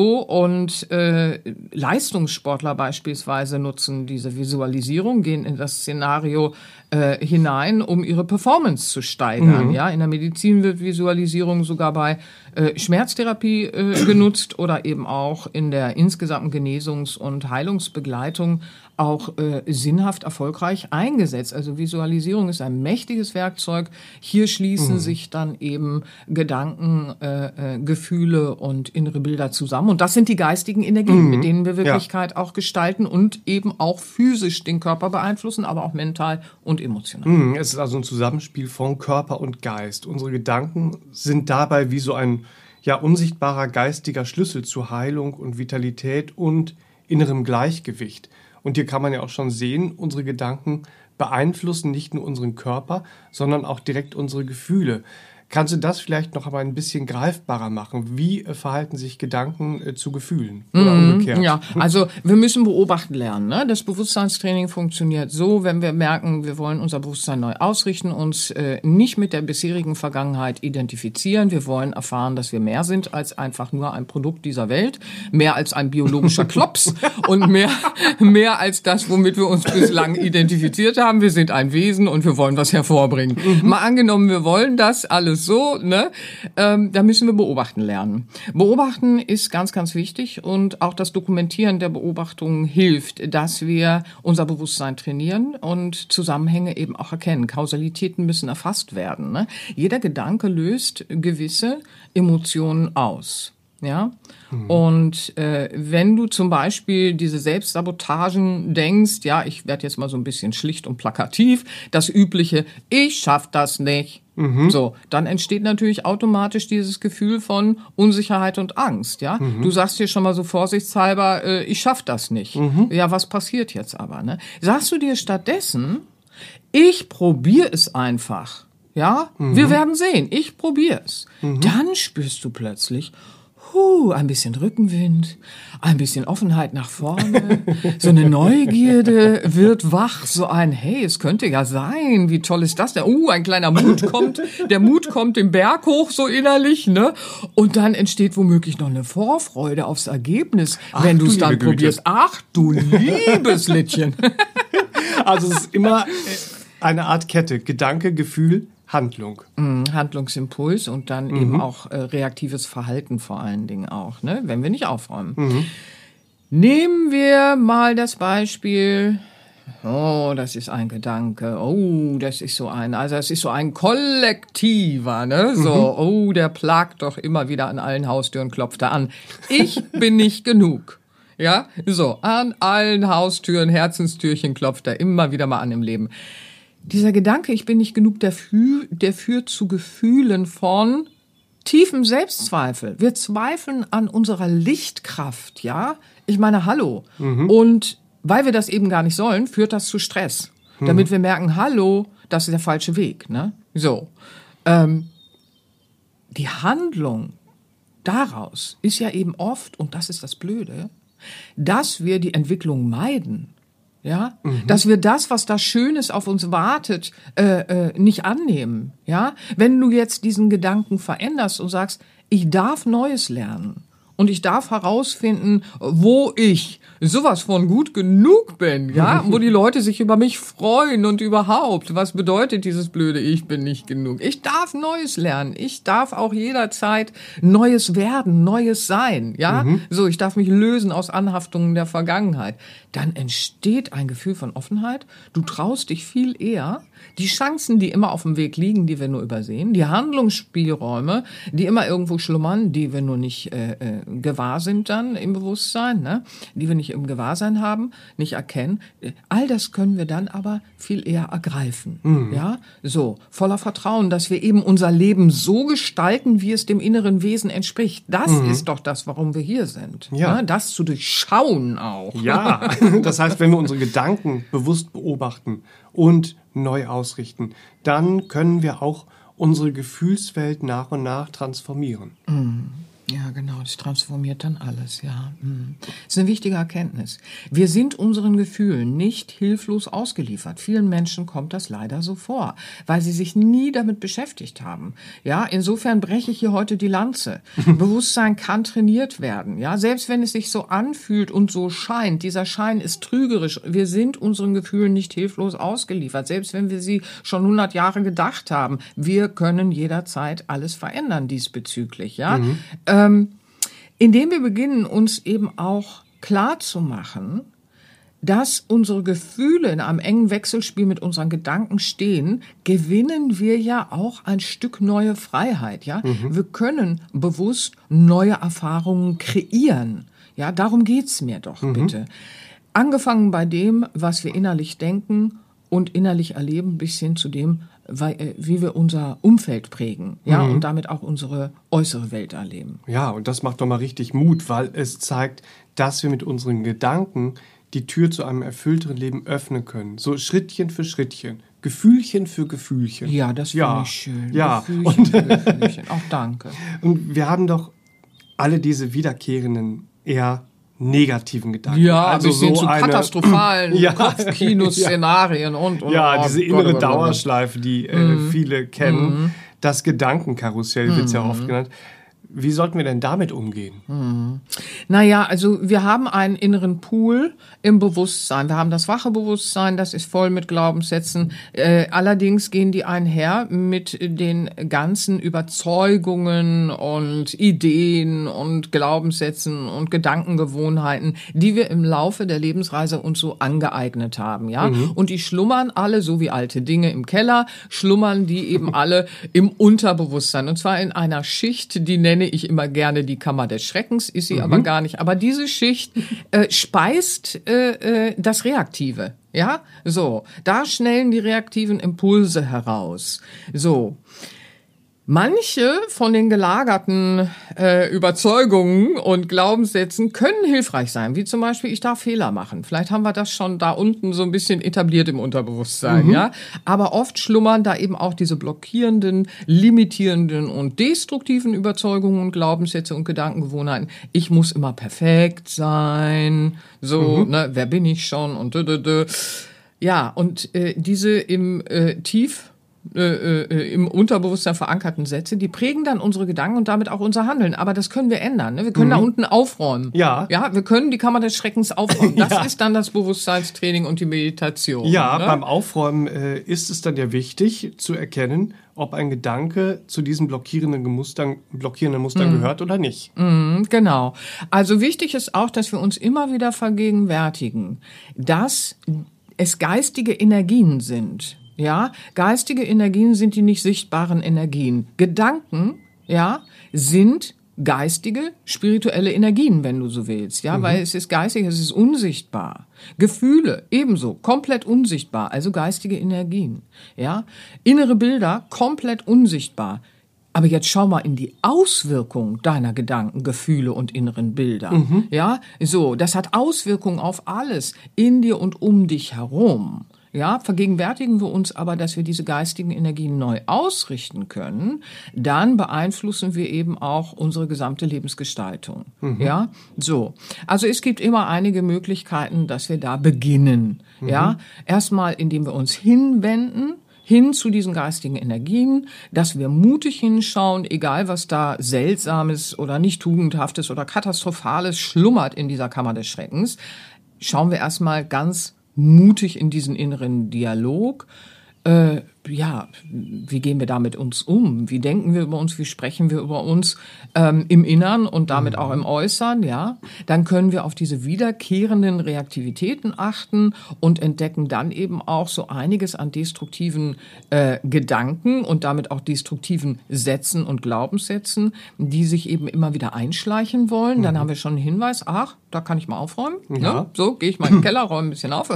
B: und Leistungssportler beispielsweise nutzen diese Visualisierung, gehen in das Szenario hinein, um ihre Performance zu steigern. Ja, in der Medizin wird Visualisierung sogar bei Schmerztherapie genutzt oder eben auch in der insgesamten Genesungs- und Heilungsbegleitung auch sinnhaft erfolgreich eingesetzt. Also Visualisierung ist ein mächtiges Werkzeug. Hier schließen sich dann eben Gedanken, Gefühle und innere Bilder zusammen. Und das sind die geistigen Energien, mit denen wir Wirklichkeit auch gestalten und eben auch physisch den Körper beeinflussen, aber auch mental und emotional.
A: Es ist also ein Zusammenspiel von Körper und Geist. Unsere Gedanken sind dabei wie so ein unsichtbarer geistiger Schlüssel zu Heilung und Vitalität und innerem Gleichgewicht. Und hier kann man ja auch schon sehen, unsere Gedanken beeinflussen nicht nur unseren Körper, sondern auch direkt unsere Gefühle. Kannst du das vielleicht noch aber ein bisschen greifbarer machen? Wie verhalten sich Gedanken zu Gefühlen oder umgekehrt?
B: Ja, also wir müssen beobachten lernen. Ne? Das Bewusstseinstraining funktioniert so, wenn wir merken, wir wollen unser Bewusstsein neu ausrichten, uns nicht mit der bisherigen Vergangenheit identifizieren. Wir wollen erfahren, dass wir mehr sind als einfach nur ein Produkt dieser Welt, mehr als ein biologischer Klops und mehr als das, womit wir uns bislang identifiziert haben. Wir sind ein Wesen und wir wollen was hervorbringen. Mal angenommen, wir wollen das alles so, ne? Da müssen wir beobachten lernen. Beobachten ist ganz, ganz wichtig und auch das Dokumentieren der Beobachtungen hilft, dass wir unser Bewusstsein trainieren und Zusammenhänge eben auch erkennen. Kausalitäten müssen erfasst werden. Ne? Jeder Gedanke löst gewisse Emotionen aus. Ja, und wenn du zum Beispiel diese Selbstsabotagen denkst, ja, ich werde jetzt mal so ein bisschen schlicht und plakativ, das übliche, ich schaff das nicht, so, dann entsteht natürlich automatisch dieses Gefühl von Unsicherheit und Angst, ja. Du sagst dir schon mal so vorsichtshalber, ich schaff das nicht. Ja, was passiert jetzt aber, ne? Sagst du dir stattdessen, ich probiere es einfach, ja, wir werden sehen, ich probiere es. Dann spürst du plötzlich, ein bisschen Rückenwind, ein bisschen Offenheit nach vorne, so eine Neugierde wird wach, so ein, hey, es könnte ja sein, wie toll ist das denn? Ein kleiner Mut kommt, der Mut kommt den Berg hoch so innerlich, ne? Und dann entsteht womöglich noch eine Vorfreude aufs Ergebnis, wenn du es dann probierst. Ach du liebes Littchen.
A: Also es ist immer eine Art Kette, Gedanke, Gefühl, Handlung.
B: Handlungsimpuls und dann eben auch reaktives Verhalten vor allen Dingen auch, ne? Wenn wir nicht aufräumen. Nehmen wir mal das Beispiel, das ist ein Gedanke, das ist so ein kollektiver, ne? So, der plagt doch immer wieder an allen Haustüren, klopft er an. Ich bin nicht genug. Ja, so, an allen Haustüren, Herzenstürchen klopft er immer wieder mal an im Leben. Dieser Gedanke, ich bin nicht genug, der führt zu Gefühlen von tiefem Selbstzweifel. Wir zweifeln an unserer Lichtkraft, ja? Ich meine, hallo. Und weil wir das eben gar nicht sollen, führt das zu Stress. Damit wir merken, hallo, das ist der falsche Weg, ne? So. Die Handlung daraus ist ja eben oft, und das ist das Blöde, dass wir die Entwicklung meiden. Ja, dass wir das, was da Schönes auf uns wartet, nicht annehmen. Ja, wenn du jetzt diesen Gedanken veränderst und sagst, ich darf Neues lernen und ich darf herausfinden, wo ich sowas von gut genug bin, ja, wo die Leute sich über mich freuen und überhaupt, was bedeutet dieses blöde, ich bin nicht genug? Ich darf Neues lernen, ich darf auch jederzeit Neues werden, Neues sein, ja, so, ich darf mich lösen aus Anhaftungen der Vergangenheit. Dann entsteht ein Gefühl von Offenheit, du traust dich viel eher, die Chancen, die immer auf dem Weg liegen, die wir nur übersehen, die Handlungsspielräume, die immer irgendwo schlummern, die wir nur nicht gewahr sind dann im Bewusstsein, ne? Die wir nicht im Gewahrsein haben, nicht erkennen. All das können wir dann aber viel eher ergreifen. Ja, so, voller Vertrauen, dass wir eben unser Leben so gestalten, wie es dem inneren Wesen entspricht. Das ist doch das, warum wir hier sind.
A: Ja.
B: Ne? Das zu durchschauen auch.
A: Ja, das heißt, wenn wir unsere Gedanken bewusst beobachten und neu ausrichten, dann können wir auch unsere Gefühlswelt nach und nach transformieren.
B: Ja, genau, das transformiert dann alles, ja. Das ist eine wichtige Erkenntnis. Wir sind unseren Gefühlen nicht hilflos ausgeliefert. Vielen Menschen kommt das leider so vor, weil sie sich nie damit beschäftigt haben. Ja, insofern breche ich hier heute die Lanze. Bewusstsein kann trainiert werden, ja. Selbst wenn es sich so anfühlt und so scheint, dieser Schein ist trügerisch. Wir sind unseren Gefühlen nicht hilflos ausgeliefert. Selbst wenn wir sie schon 100 Jahre gedacht haben. Wir können jederzeit alles verändern diesbezüglich, ja. Indem wir beginnen, uns eben auch klar zu machen, dass unsere Gefühle in einem engen Wechselspiel mit unseren Gedanken stehen, gewinnen wir ja auch ein Stück neue Freiheit, ja. Wir können bewusst neue Erfahrungen kreieren. Ja, darum geht's mir doch, bitte. Angefangen bei dem, was wir innerlich denken und innerlich erleben, bis hin zu dem, wie wir unser Umfeld prägen, ja, und damit auch unsere äußere Welt erleben.
A: Ja, und das macht doch mal richtig Mut, weil es zeigt, dass wir mit unseren Gedanken die Tür zu einem erfüllteren Leben öffnen können. So Schrittchen für Schrittchen, Gefühlchen für Gefühlchen.
B: Ja, das finde ich schön.
A: Ja.
B: Gefühlchen für Gefühlchen. Auch danke.
A: Und wir haben doch alle diese wiederkehrenden, eher negativen Gedanken.
B: Ja,
A: also
B: bis hin zu katastrophalen
A: Ja.
B: Kopfkinoszenarien und.
A: Ja, diese innere
B: Gott.
A: Dauerschleife, die viele kennen. Das Gedankenkarussell wird es ja oft genannt. Wie sollten wir denn damit umgehen?
B: Naja, also wir haben einen inneren Pool im Bewusstsein. Wir haben das wache Bewusstsein, das ist voll mit Glaubenssätzen. Allerdings gehen die einher mit den ganzen Überzeugungen und Ideen und Glaubenssätzen und Gedankengewohnheiten, die wir im Laufe der Lebensreise uns so angeeignet haben, ja. Und die schlummern alle, so wie alte Dinge im Keller, schlummern die eben alle im Unterbewusstsein. Und zwar in einer Schicht, die nenne ich immer gerne die Kammer des Schreckens, ist sie aber gar nicht. Aber diese Schicht speist das Reaktive. Ja, so. Da schnellen die reaktiven Impulse heraus. So. Manche von den gelagerten Überzeugungen und Glaubenssätzen können hilfreich sein, wie zum Beispiel, ich darf Fehler machen. Vielleicht haben wir das schon da unten so ein bisschen etabliert im Unterbewusstsein, ja. Aber oft schlummern da eben auch diese blockierenden, limitierenden und destruktiven Überzeugungen und Glaubenssätze und Gedankengewohnheiten. Ich muss immer perfekt sein, so, ne, wer bin ich schon und Ja, und diese im im Unterbewusstsein verankerten Sätze, die prägen dann unsere Gedanken und damit auch unser Handeln. Aber das können wir ändern. Ne? Wir können da unten aufräumen.
A: Ja.
B: Ja, wir können die Kammer des Schreckens aufräumen. Das ist dann das Bewusstseinstraining und die Meditation.
A: Ja,
B: ne?
A: beim Aufräumen ist es dann ja wichtig zu erkennen, ob ein Gedanke zu diesen blockierenden Mustern gehört oder nicht.
B: Genau. Also wichtig ist auch, dass wir uns immer wieder vergegenwärtigen, dass es geistige Energien sind. Ja, geistige Energien sind die nicht sichtbaren Energien. Gedanken, ja, sind geistige, spirituelle Energien, wenn du so willst, ja, weil es ist geistig, es ist unsichtbar. Gefühle ebenso, komplett unsichtbar, also geistige Energien, ja. Innere Bilder, komplett unsichtbar. Aber jetzt schau mal in die Auswirkung deiner Gedanken, Gefühle und inneren Bilder, ja. So, das hat Auswirkungen auf alles in dir und um dich herum. Ja, vergegenwärtigen wir uns aber, dass wir diese geistigen Energien neu ausrichten können, dann beeinflussen wir eben auch unsere gesamte Lebensgestaltung. Ja, so. Also es gibt immer einige Möglichkeiten, dass wir da beginnen. Ja, erstmal, indem wir uns hinwenden, hin zu diesen geistigen Energien, dass wir mutig hinschauen, egal was da Seltsames oder nicht Tugendhaftes oder Katastrophales schlummert in dieser Kammer des Schreckens, schauen wir erstmal ganz mutig in diesen inneren Dialog. Ja, wie gehen wir da mit uns um? Wie denken wir über uns? Wie sprechen wir über uns im Innern und damit auch im Äußern? Ja, dann können wir auf diese wiederkehrenden Reaktivitäten achten und entdecken dann eben auch so einiges an destruktiven Gedanken und damit auch destruktiven Sätzen und Glaubenssätzen, die sich eben immer wieder einschleichen wollen. Dann haben wir schon einen Hinweis, ach, da kann ich mal aufräumen.
A: Ja.
B: Ne? So, gehe ich mal in den Keller, räume ein bisschen auf.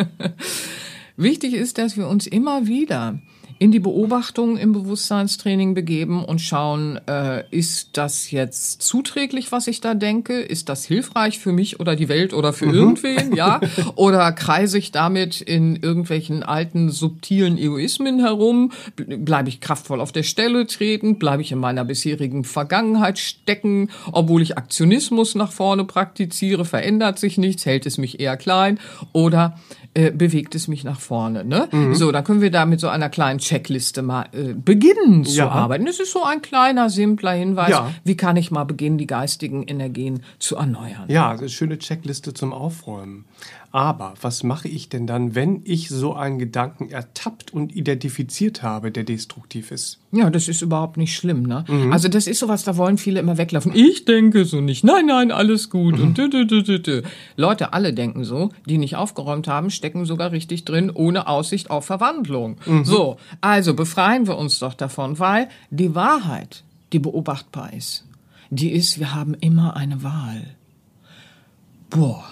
B: Wichtig ist, dass wir uns immer wieder in die Beobachtung im Bewusstseinstraining begeben und schauen, ist das jetzt zuträglich, was ich da denke? Ist das hilfreich für mich oder die Welt oder für irgendwen? Ja? Oder kreise ich damit in irgendwelchen alten, subtilen Egoismen herum? Bleibe ich kraftvoll auf der Stelle treten? Bleibe ich in meiner bisherigen Vergangenheit stecken? Obwohl ich Aktionismus nach vorne praktiziere, verändert sich nichts, hält es mich eher klein? Oder bewegt es mich nach vorne? Ne? So, dann können wir da mit so einer kleinen Checkliste mal beginnen zu arbeiten. Das ist so ein kleiner, simpler Hinweis.
A: Ja.
B: Wie kann ich mal beginnen, die geistigen Energien zu erneuern?
A: Ja, eine schöne Checkliste zum Aufräumen. Aber was mache ich denn dann, wenn ich so einen Gedanken ertappt und identifiziert habe, der destruktiv ist?
B: Ja, das ist überhaupt nicht schlimm, ne? Also das ist sowas, da wollen viele immer weglaufen. Ich denke so nicht. Nein, nein, alles gut. Und Leute, alle denken so, die nicht aufgeräumt haben, stecken sogar richtig drin, ohne Aussicht auf Verwandlung. So, also befreien wir uns doch davon, weil die Wahrheit, die beobachtbar ist, die ist, wir haben immer eine Wahl. Boah.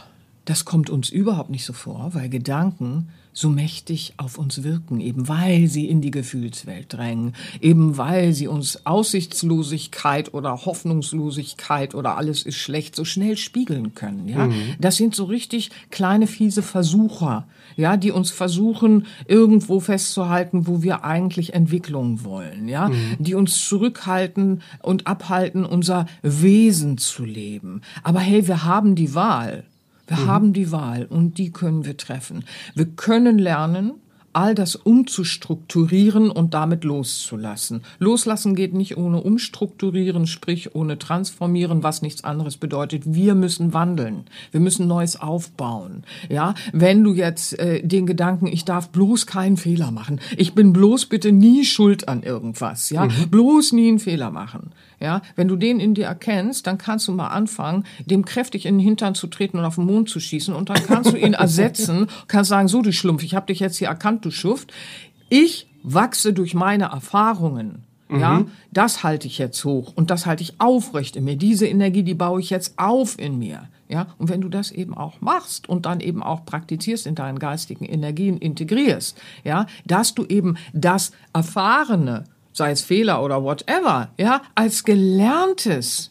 B: das kommt uns überhaupt nicht so vor, weil Gedanken so mächtig auf uns wirken, eben weil sie in die Gefühlswelt drängen, eben weil sie uns Aussichtslosigkeit oder Hoffnungslosigkeit oder alles ist schlecht so schnell spiegeln können, ja. Das sind so richtig kleine fiese Versucher, ja, die uns versuchen irgendwo festzuhalten, wo wir eigentlich Entwicklung wollen, ja, die uns zurückhalten und abhalten, unser Wesen zu leben. Aber hey, wir haben die Wahl. Wir haben die Wahl und die können wir treffen. Wir können lernen, all das umzustrukturieren und damit loszulassen. Loslassen geht nicht ohne umstrukturieren, sprich ohne transformieren, was nichts anderes bedeutet. Wir müssen wandeln. Wir müssen Neues aufbauen. Ja, wenn du jetzt den Gedanken, ich darf bloß keinen Fehler machen. Ich bin bloß bitte nie schuld an irgendwas. Ja, bloß nie einen Fehler machen. Ja, wenn du den in dir erkennst, dann kannst du mal anfangen, dem kräftig in den Hintern zu treten und auf den Mond zu schießen und dann kannst du ihn ersetzen, kannst sagen, so du Schlumpf, ich habe dich jetzt hier erkannt, du Schuft. Ich wachse durch meine Erfahrungen. Ja, das halte ich jetzt hoch und das halte ich aufrecht in mir. Diese Energie, die baue ich jetzt auf in mir. Ja, und wenn du das eben auch machst und dann eben auch praktizierst, in deinen geistigen Energien integrierst, ja, dass du eben das Erfahrene, sei es Fehler oder whatever, ja, als Gelerntes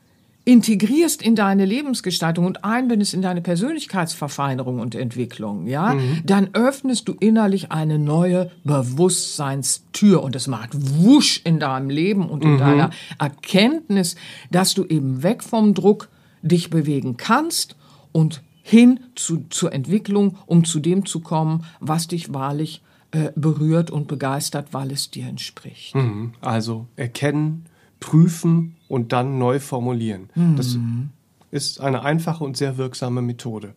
B: integrierst in deine Lebensgestaltung und einbindest in deine Persönlichkeitsverfeinerung und Entwicklung, ja, dann öffnest du innerlich eine neue Bewusstseinstür und es macht wusch in deinem Leben und in deiner Erkenntnis, dass du eben weg vom Druck dich bewegen kannst und hin zur Entwicklung, um zu dem zu kommen, was dich wahrlich berührt und begeistert, weil es dir entspricht.
A: Also erkennen, prüfen und dann neu formulieren. Das ist eine einfache und sehr wirksame Methode.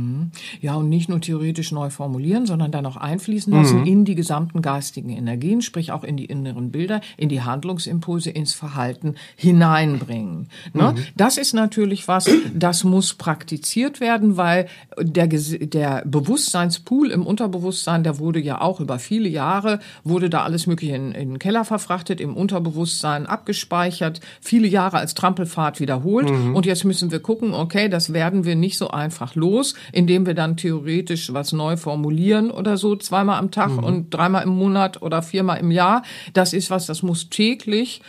B: Ja, und nicht nur theoretisch neu formulieren, sondern dann auch einfließen lassen in die gesamten geistigen Energien, sprich auch in die inneren Bilder, in die Handlungsimpulse, ins Verhalten hineinbringen. Ne? Das ist natürlich was, das muss praktiziert werden, weil der Bewusstseinspool im Unterbewusstsein, der wurde ja auch über viele Jahre, wurde da alles Mögliche in den Keller verfrachtet, im Unterbewusstsein abgespeichert, viele Jahre als Trampelfahrt wiederholt und jetzt müssen wir gucken, okay, das werden wir nicht so einfach los, indem wir dann theoretisch was neu formulieren oder so, 2-mal am Tag und 3-mal im Monat oder 4-mal im Jahr. Das ist was, das muss täglich,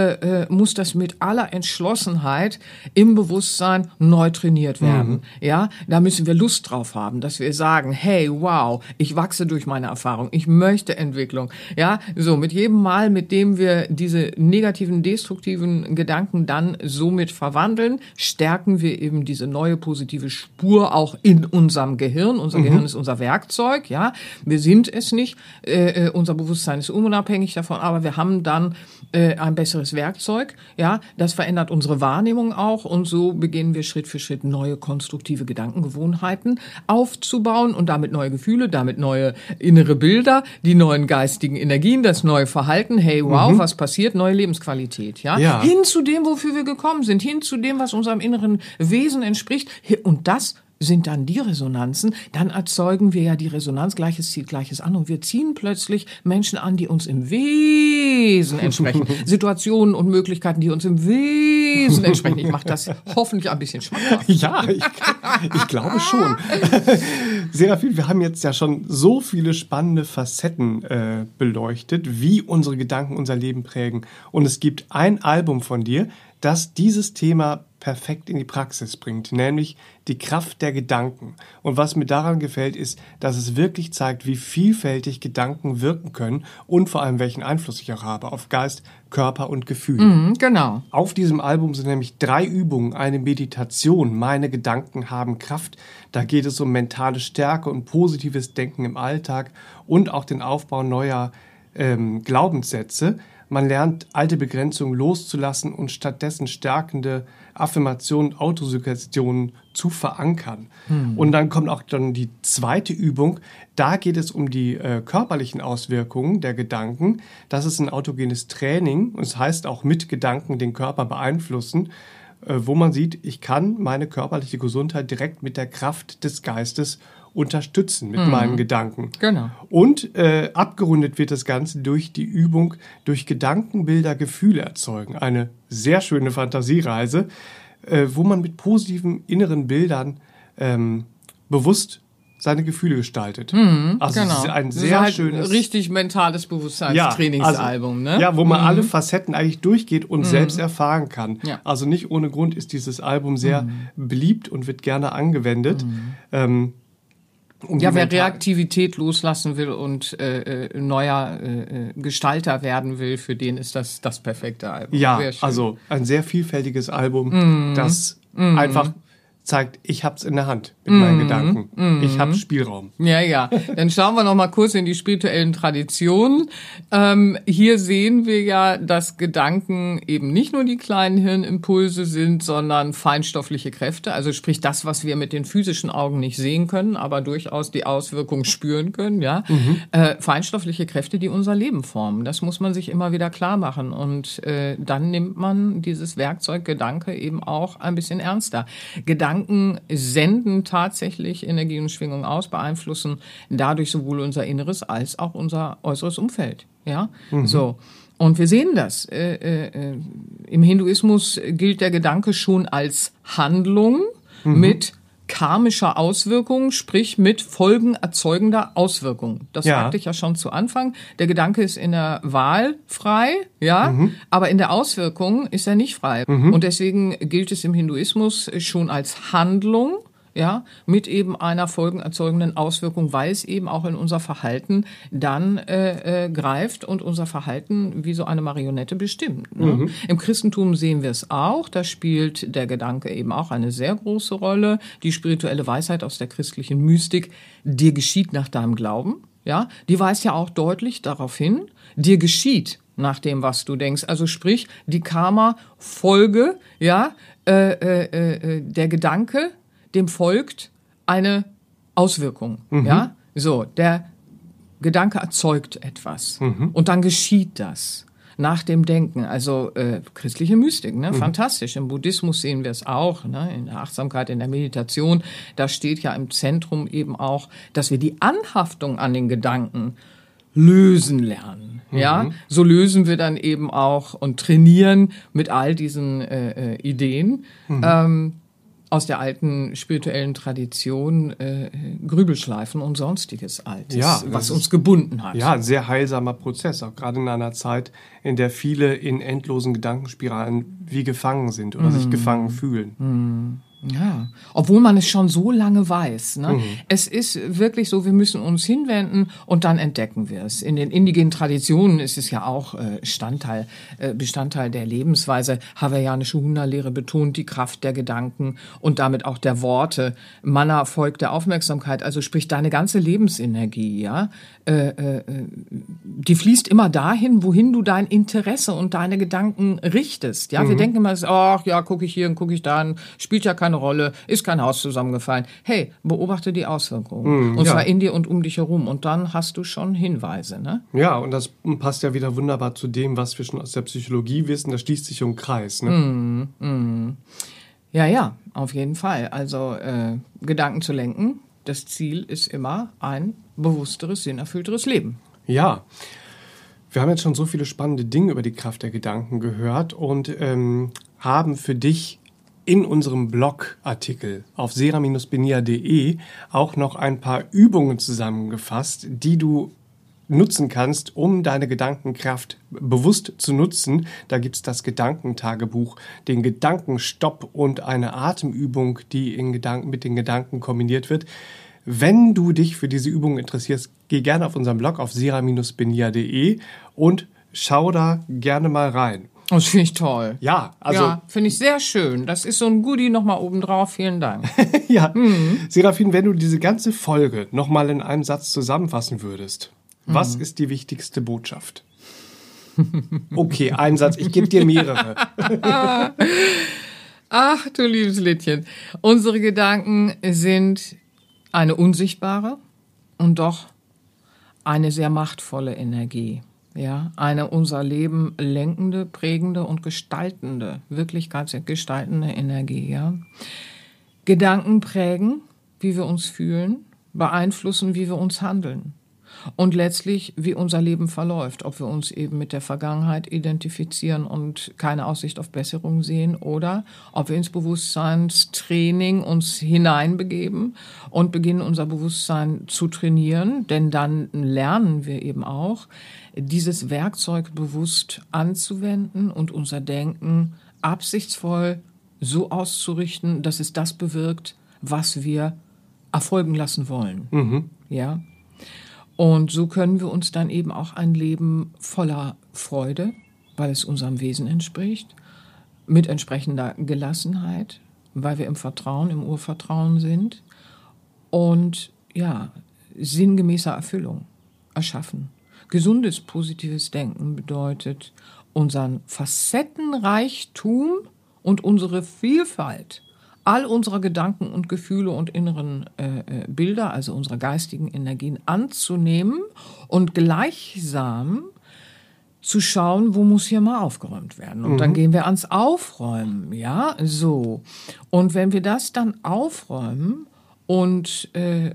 B: muss das mit aller Entschlossenheit im Bewusstsein neu trainiert werden. Ja, da müssen wir Lust drauf haben, dass wir sagen, hey, wow, ich wachse durch meine Erfahrung, ich möchte Entwicklung. Ja, so mit jedem Mal, mit dem wir diese negativen, destruktiven Gedanken dann somit verwandeln, stärken wir eben diese neue positive Spur auch in unserem Gehirn. Unser Gehirn ist unser Werkzeug, ja. Wir sind es nicht. Unser Bewusstsein ist unabhängig davon, aber wir haben dann ein besseres Werkzeug, ja. Das verändert unsere Wahrnehmung auch und so beginnen wir Schritt für Schritt neue konstruktive Gedankengewohnheiten aufzubauen und damit neue Gefühle, damit neue innere Bilder, die neuen geistigen Energien, das neue Verhalten. Hey, wow, was passiert? Neue Lebensqualität, ja. Hin zu dem, wofür wir gekommen sind, hin zu dem, was unserem inneren Wesen entspricht. Und das sind dann die Resonanzen, dann erzeugen wir ja die Resonanz, Gleiches zieht Gleiches an und wir ziehen plötzlich Menschen an, die uns im Wesen entsprechen. Situationen und Möglichkeiten, die uns im Wesen entsprechen. Ich mache das hoffentlich ein bisschen schmackhaft.
A: Ja, ich glaube schon. Serafin, wir haben jetzt ja schon so viele spannende Facetten beleuchtet, wie unsere Gedanken unser Leben prägen. Und es gibt ein Album von dir, das dieses Thema perfekt in die Praxis bringt, nämlich die Kraft der Gedanken. Und was mir daran gefällt, ist, dass es wirklich zeigt, wie vielfältig Gedanken wirken können und vor allem, welchen Einfluss ich auch habe auf Geist, Körper und Gefühle.
B: Genau.
A: Auf diesem Album sind nämlich 3 Übungen, eine Meditation, meine Gedanken haben Kraft. Da geht es um mentale Stärke und positives Denken im Alltag und auch den Aufbau neuer Glaubenssätze. Man lernt, alte Begrenzungen loszulassen und stattdessen stärkende Affirmationen, Autosuggestionen zu verankern. Und dann kommt auch dann die zweite Übung. Da geht es um die körperlichen Auswirkungen der Gedanken. Das ist ein autogenes Training und es heißt auch mit Gedanken den Körper beeinflussen, wo man sieht, ich kann meine körperliche Gesundheit direkt mit der Kraft des Geistes unterstützen mit meinen Gedanken.
B: Genau.
A: Und abgerundet wird das Ganze durch die Übung, durch Gedankenbilder Gefühle erzeugen. Eine sehr schöne Fantasiereise, wo man mit positiven inneren Bildern bewusst seine Gefühle gestaltet. Also
B: Genau.
A: es ist ein
B: Das
A: sehr
B: ist halt
A: schönes...
B: richtig mentales Bewusstseinstrainingsalbum. Ne?
A: Ja, wo man alle Facetten eigentlich durchgeht und selbst erfahren kann.
B: Ja.
A: Also nicht ohne Grund ist dieses Album sehr beliebt und wird gerne angewendet.
B: Wer Reaktivität loslassen will und neuer Gestalter werden will, für den ist das perfekte Album.
A: Ja,
B: Sehr schön.
A: also ein sehr vielfältiges Album, das einfach zeigt, ich hab's in der Hand mit meinen Gedanken. Ich hab Spielraum.
B: Ja. Dann schauen wir noch mal kurz in die spirituellen Traditionen. Hier sehen wir ja, dass Gedanken eben nicht nur die kleinen Hirnimpulse sind, sondern feinstoffliche Kräfte. Also sprich das, was wir mit den physischen Augen nicht sehen können, aber durchaus die Auswirkungen spüren können. Ja, feinstoffliche Kräfte, die unser Leben formen. Das muss man sich immer wieder klar machen. Und dann nimmt man dieses Werkzeug Gedanke eben auch ein bisschen ernster. Gedanken senden tatsächlich Energie und Schwingung aus, beeinflussen dadurch sowohl unser Inneres als auch unser äußeres Umfeld. Ja, so. Und wir sehen das. Im Hinduismus gilt der Gedanke schon als Handlung mit karmischer Auswirkung, sprich mit folgenerzeugender Auswirkung. Das sagte ich ja schon zu Anfang. Der Gedanke ist in der Wahl frei, aber in der Auswirkung ist er nicht frei. Und deswegen gilt es im Hinduismus schon als Handlung, mit eben einer folgenerzeugenden Auswirkung, weil es eben auch in unser Verhalten dann greift und unser Verhalten wie so eine Marionette bestimmt. Ne? Im Christentum sehen wir es auch, da spielt der Gedanke eben auch eine sehr große Rolle. Die spirituelle Weisheit aus der christlichen Mystik, dir geschieht nach deinem Glauben, die weist ja auch deutlich darauf hin, dir geschieht nach dem, was du denkst. Also sprich, die Karma-Folge, der Gedanke, dem folgt eine Auswirkung, So, der Gedanke erzeugt etwas und dann geschieht das nach dem Denken. Also christliche Mystik, ne? Fantastisch. Im Buddhismus sehen wir es auch, ne? In der Achtsamkeit, in der Meditation. Da steht ja im Zentrum eben auch, dass wir die Anhaftung an den Gedanken lösen lernen. So lösen wir dann eben auch und trainieren mit all diesen Ideen. Aus der alten spirituellen Tradition Grübelschleifen und sonstiges Altes, was uns gebunden hat.
A: Ja, ein sehr heilsamer Prozess, auch gerade in einer Zeit, in der viele in endlosen Gedankenspiralen wie gefangen sind oder sich gefangen fühlen.
B: Ja, obwohl man es schon so lange weiß. Ne? Es ist wirklich so, wir müssen uns hinwenden und dann entdecken wir es. In den indigenen Traditionen ist es ja auch Bestandteil der Lebensweise. Hawaiianische Huna-Lehre betont die Kraft der Gedanken und damit auch der Worte. Mana folgt der Aufmerksamkeit, also sprich deine ganze Lebensenergie, die fließt immer dahin, wohin du dein Interesse und deine Gedanken richtest. Ja, wir denken immer, ach ja, gucke ich hier und gucke ich da, spielt ja keine Rolle, ist kein Haus zusammengefallen. Hey, beobachte die Auswirkungen. Und zwar in dir und um dich herum. Und dann hast du schon Hinweise, ne?
A: Ja, und das passt ja wieder wunderbar zu dem, was wir schon aus der Psychologie wissen. Da schließt sich ein Kreis, ne?
B: Ja, auf jeden Fall. Also Gedanken zu lenken, das Ziel ist immer ein bewussteres, sinnerfüllteres Leben.
A: Ja, wir haben jetzt schon so viele spannende Dinge über die Kraft der Gedanken gehört und haben für dich in unserem Blogartikel auf sera-benia.de auch noch ein paar Übungen zusammengefasst, die du nutzen kannst, um deine Gedankenkraft bewusst zu nutzen. Da gibt's das Gedankentagebuch, den Gedankenstopp und eine Atemübung, die mit den Gedanken kombiniert wird. Wenn du dich für diese Übungen interessierst, geh gerne auf unseren Blog auf sera-benia.de und schau da gerne mal rein.
B: Das finde ich toll.
A: Ja, also.
B: Ja, finde ich sehr schön. Das ist so ein Goodie nochmal obendrauf. Vielen Dank.
A: Ja, Serafin, wenn du diese ganze Folge nochmal in einem Satz zusammenfassen würdest, was ist die wichtigste Botschaft? Okay, ein Satz, ich gebe dir mehrere.
B: Ach, du liebes Littchen. Unsere Gedanken sind eine unsichtbare und doch eine sehr machtvolle Energie. Ja, eine unser Leben lenkende, prägende und gestaltende, wirklich ganz gestaltende Energie. Ja. Gedanken prägen, wie wir uns fühlen, beeinflussen, wie wir uns handeln. und letztlich, wie unser Leben verläuft, ob wir uns eben mit der Vergangenheit identifizieren und keine Aussicht auf Besserung sehen oder ob wir ins Bewusstseinstraining uns hineinbegeben und beginnen, unser Bewusstsein zu trainieren, denn dann lernen wir eben auch, dieses Werkzeug bewusst anzuwenden und unser Denken absichtsvoll so auszurichten, dass es das bewirkt, was wir erfolgen lassen wollen. Ja. Und so können wir uns dann eben auch ein Leben voller Freude, weil es unserem Wesen entspricht, mit entsprechender Gelassenheit, weil wir im Vertrauen, im Urvertrauen sind und ja, sinngemäßer Erfüllung erschaffen. Gesundes, positives Denken bedeutet, unseren Facettenreichtum und unsere Vielfalt all unserer Gedanken und Gefühle und inneren Bilder, also unsere geistigen Energien, anzunehmen und gleichsam zu schauen, wo muss hier mal aufgeräumt werden. Und dann gehen wir ans Aufräumen, ja, so. Und wenn wir das dann aufräumen und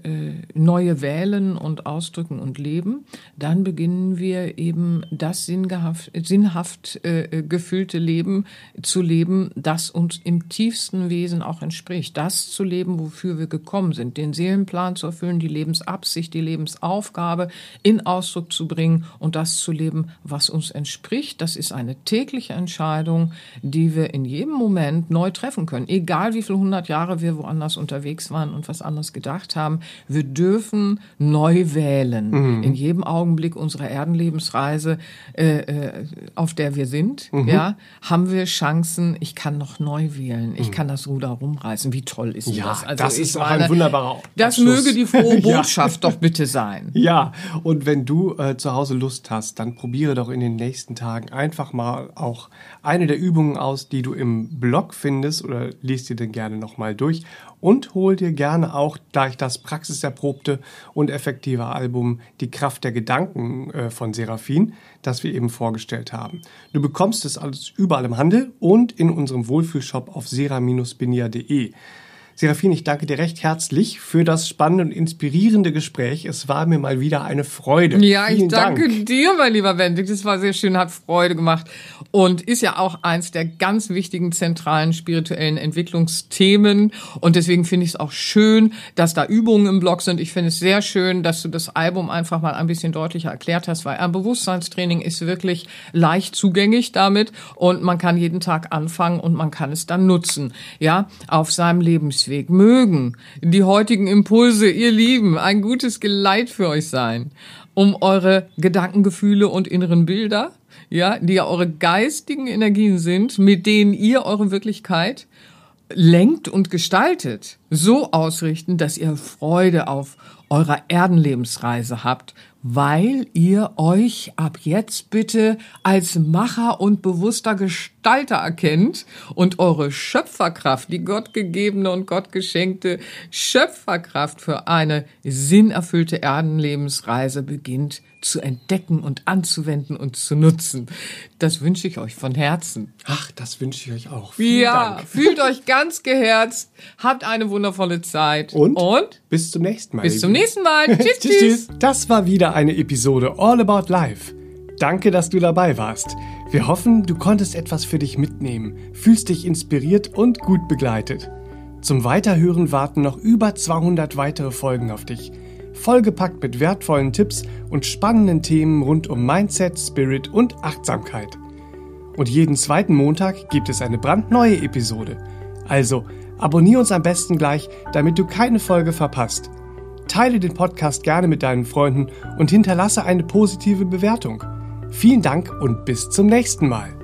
B: neue wählen und ausdrücken und leben, dann beginnen wir eben das sinnhaft gefüllte Leben zu leben, das uns im tiefsten Wesen auch entspricht. Das zu leben, wofür wir gekommen sind, den Seelenplan zu erfüllen, die Lebensabsicht, die Lebensaufgabe in Ausdruck zu bringen und das zu leben, was uns entspricht. Das ist eine tägliche Entscheidung, die wir in jedem Moment neu treffen können. Egal wie viele 100 Jahre wir woanders unterwegs waren und was anderes gedacht haben. Wir dürfen neu wählen. In jedem Augenblick unserer Erdenlebensreise, auf der wir sind, ja, haben wir Chancen. Ich kann noch neu wählen. Ich kann das Ruder rumreißen. Wie toll ist das? Also
A: das ist auch ein wunderbarer
B: Das
A: Abschluss.
B: möge die frohe Botschaft doch bitte sein.
A: Ja, und wenn du zu Hause Lust hast, dann probiere doch in den nächsten Tagen einfach mal auch eine der Übungen aus, die du im Blog findest oder liest dir den gerne nochmal durch und hol dir gerne auch gleich das praxiserprobte und effektive Album Die Kraft der Gedanken von Seraphin, das wir eben vorgestellt haben. Du bekommst es alles überall im Handel und in unserem Wohlfühlshop auf sera-benia.de. Seraphin, ich danke dir recht herzlich für das spannende und inspirierende Gespräch. Es war mir mal wieder eine Freude.
B: Ja,
A: Vielen
B: ich danke
A: Dank.
B: dir, mein lieber Benedikt. Das war sehr schön, hat Freude gemacht und ist ja auch eins der ganz wichtigen zentralen spirituellen Entwicklungsthemen. Und deswegen finde ich es auch schön, dass da Übungen im Blog sind. Ich finde es sehr schön, dass du das Album einfach mal ein bisschen deutlicher erklärt hast, weil ein Bewusstseinstraining ist wirklich leicht zugänglich damit und man kann jeden Tag anfangen und man kann es dann nutzen, ja, auf seinem Lebensweg. Mögen die heutigen Impulse, ihr Lieben, ein gutes Geleit für euch sein, um eure Gedanken, Gefühle und inneren Bilder, ja, die ja eure geistigen Energien sind, mit denen ihr eure Wirklichkeit lenkt und gestaltet, so ausrichten, dass ihr Freude auf eurer Erdenlebensreise habt, weil ihr euch ab jetzt bitte als Macher und bewusster Gestalter erkennt und eure Schöpferkraft, die gottgegebene und gottgeschenkte Schöpferkraft für eine sinnerfüllte Erdenlebensreise beginnt zu entdecken und anzuwenden und zu nutzen. Das wünsche ich euch von Herzen.
A: Ach, das wünsche ich euch auch. Vielen Dank.
B: Fühlt euch ganz geherzt, habt eine wundervolle Zeit
A: und bis zum nächsten Mal.
B: Bis zum nächsten Mal. Tschüss, tschüss.
A: Das war wieder eine Episode All About Life. Danke, dass du dabei warst. Wir hoffen, du konntest etwas für dich mitnehmen, fühlst dich inspiriert und gut begleitet. Zum Weiterhören warten noch über 200 weitere Folgen auf dich. Vollgepackt mit wertvollen Tipps und spannenden Themen rund um Mindset, Spirit und Achtsamkeit. Und jeden zweiten Montag gibt es eine brandneue Episode. Also abonniere uns am besten gleich, damit du keine Folge verpasst. Teile den Podcast gerne mit deinen Freunden und hinterlasse eine positive Bewertung. Vielen Dank und bis zum nächsten Mal.